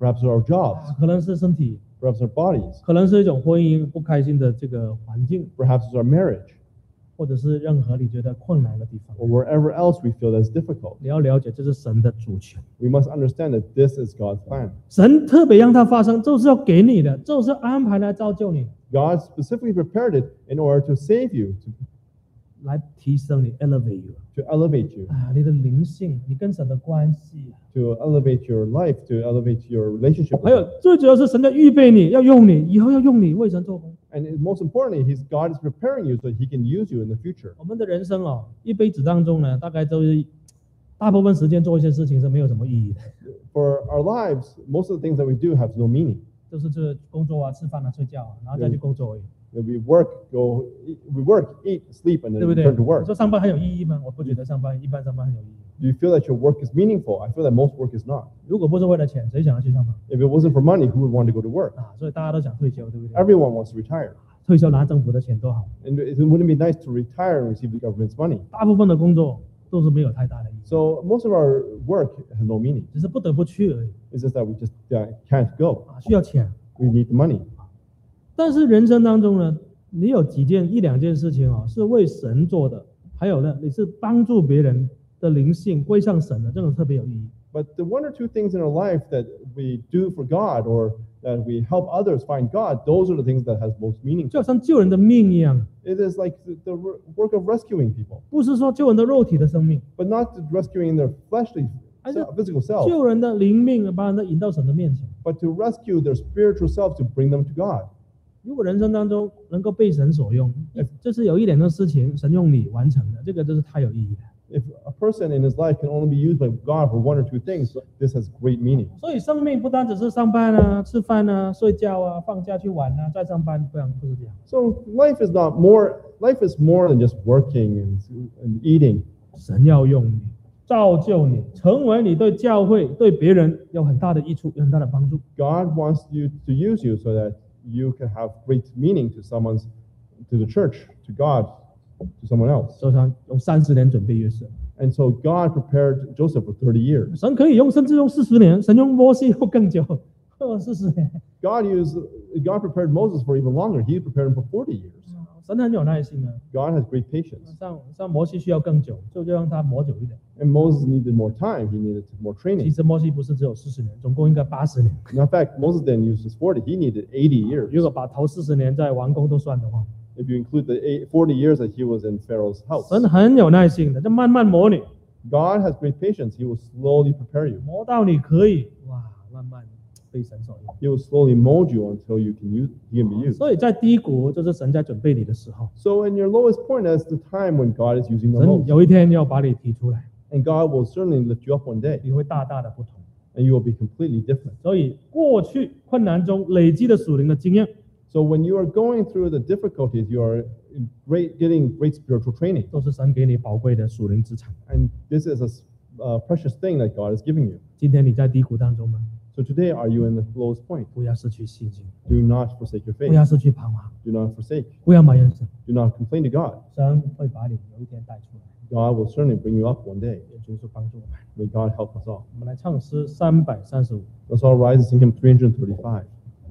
[SPEAKER 2] Perhaps it's our jobs.
[SPEAKER 1] 啊可能是身体，
[SPEAKER 2] Perhaps our bodies.
[SPEAKER 1] 可能是一种婚姻不开心的这个环境，
[SPEAKER 2] Perhaps it's our marriage.
[SPEAKER 1] 或者是任何你觉得困难的地方。
[SPEAKER 2] Or wherever else we feel that's difficult.
[SPEAKER 1] 你要了解，这是神的主权，
[SPEAKER 2] We must understand that this is God's plan.
[SPEAKER 1] 神特别让它发生，就是要给你的，就是安排来造就你，
[SPEAKER 2] God specifically prepared it in order to save you, to,
[SPEAKER 1] 来提升你 ，elevate you
[SPEAKER 2] to elevate you,
[SPEAKER 1] 啊，你的灵性，你跟神的关系。
[SPEAKER 2] to elevate your life, to elevate your relationship
[SPEAKER 1] 还
[SPEAKER 2] with
[SPEAKER 1] 有
[SPEAKER 2] Him.
[SPEAKER 1] 最主要是神在预备你，要用你，以后要用你为神做工。
[SPEAKER 2] And most importantly, He's God is preparing you so that He can use you in the future.
[SPEAKER 1] 我们的人生哦，一辈子当中呢，大概都是大部分时间做一些事情是没有什么意义的，
[SPEAKER 2] For our lives, most of the things that we do have no meaning.
[SPEAKER 1] 就是这工作啊、吃饭啊、睡觉啊，然后再去工作而已，
[SPEAKER 2] That we work, go, we work, eat, sleep, and
[SPEAKER 1] 对
[SPEAKER 2] then
[SPEAKER 1] 不对？
[SPEAKER 2] return to
[SPEAKER 1] 你
[SPEAKER 2] work.
[SPEAKER 1] 说上班很有意义吗？我不觉得上班一般上班很有意义。
[SPEAKER 2] Do you feel that your work is meaningful? I feel that most work is not.
[SPEAKER 1] 如果不是为了钱，谁想要去上班
[SPEAKER 2] If it wasn't for money, who would want to go to work?
[SPEAKER 1] 啊？所以大家都想退休，对不对？
[SPEAKER 2] Everyone wants to retire.
[SPEAKER 1] 退休拿政府的钱多好，
[SPEAKER 2] And it wouldn't be nice to retire and receive the government's money.
[SPEAKER 1] 大部分的工作都是没有太大的意义，
[SPEAKER 2] So most of our work has no meaning.
[SPEAKER 1] 只是不得不去而已
[SPEAKER 2] It's just that we just uh, can't go.
[SPEAKER 1] 啊，需要钱。
[SPEAKER 2] We need the money.
[SPEAKER 1] 但是人生当中呢，你有几件一两件事情哦，是为神做的，还有呢，你是帮助别人的灵性归向神的，这种特别有意义。
[SPEAKER 2] But the one or two things in our life that we do for God or that we help others find God, those are the things that has most meaning.
[SPEAKER 1] 就好像救人的命一样，
[SPEAKER 2] It is like the, the work of rescuing people,
[SPEAKER 1] 不是说救人的肉体的生命，
[SPEAKER 2] but not rescuing their fleshly,
[SPEAKER 1] I
[SPEAKER 2] self-
[SPEAKER 1] don't-
[SPEAKER 2] physical self,
[SPEAKER 1] 救人的灵命，把人的引到神的面前。
[SPEAKER 2] but to rescue their spiritual self to bring them to God.
[SPEAKER 1] 如果人生当中能够被神所用，就是有一两个事情神用你完成的，这个真是太有意义了。
[SPEAKER 2] If a person in his life can only be used by God for one or two things, this has great meaning.
[SPEAKER 1] 所以生命不单只是上班啊、吃饭啊、睡觉啊、放假去玩啊、再上班，不然不是这样。
[SPEAKER 2] So life is not more, life is more than just working and, and eating.
[SPEAKER 1] 神要用你，造就你，成为你对教会、对别人有很大的益处、有很大的帮助。
[SPEAKER 2] God wants you to use you so that you can have great meaning to someone's, to the church, to God, to someone else.
[SPEAKER 1] 所以他用三十年准备约瑟，
[SPEAKER 2] And so God prepared Joseph for thirty years.
[SPEAKER 1] 神可以用，甚至用四十年，神用摩西用更久，哦，四十年。
[SPEAKER 2] God used, God prepared Moses for even longer. He prepared him for forty years.
[SPEAKER 1] 神很有耐心啊，
[SPEAKER 2] God has great patience.
[SPEAKER 1] 像像摩西需要更久，就就让他磨久一点。
[SPEAKER 2] And Moses needed more time. He needed more
[SPEAKER 1] 其
[SPEAKER 2] training.
[SPEAKER 1] 实摩西不是只有四十年，总共应该八十年。
[SPEAKER 2] And in fact, Moses didn't use just forty. He needed eighty years.
[SPEAKER 1] 如果把头四十年在王宫都算的话，
[SPEAKER 2] If you include the eight, forty years that he was in Pharaoh's house.
[SPEAKER 1] 神很有耐心的，就慢慢磨你，
[SPEAKER 2] God has great patience. He will slowly prepare you.
[SPEAKER 1] 磨到你可以哇，慢慢被神所用。
[SPEAKER 2] He will slowly mold you until you can use, you can be used.
[SPEAKER 1] 所以在低谷就是神在准备你的时候，
[SPEAKER 2] So in your lowest point, that's the time when God is using the
[SPEAKER 1] 神
[SPEAKER 2] most.
[SPEAKER 1] 有一天要把你提出来，
[SPEAKER 2] And God will certainly lift you up one day,
[SPEAKER 1] 你会大大的不同。
[SPEAKER 2] and you will be completely different.
[SPEAKER 1] 所以过去困难中累积的属灵的经验，
[SPEAKER 2] So when you are going through the difficulties, you are great, getting great spiritual training.
[SPEAKER 1] 都是神给你宝贵的属灵资产。
[SPEAKER 2] And this is a s- uh, precious thing that God is giving you.
[SPEAKER 1] 今天你在低谷当中吗？
[SPEAKER 2] So today, are you in the lowest point?
[SPEAKER 1] 不要失去信心，
[SPEAKER 2] Do not forsake your
[SPEAKER 1] 不要
[SPEAKER 2] faith.
[SPEAKER 1] 失去盼望，
[SPEAKER 2] Do not forsake.
[SPEAKER 1] 不要埋怨神，
[SPEAKER 2] Do not complain to God.
[SPEAKER 1] 神会把你有一天带出来。
[SPEAKER 2] God will certainly bring you up one day.
[SPEAKER 1] 也就是帮助我们。
[SPEAKER 2] May God help us all.
[SPEAKER 1] 我们来唱诗三百三十五。
[SPEAKER 2] Let's all rise and sing hymn three thirty-five.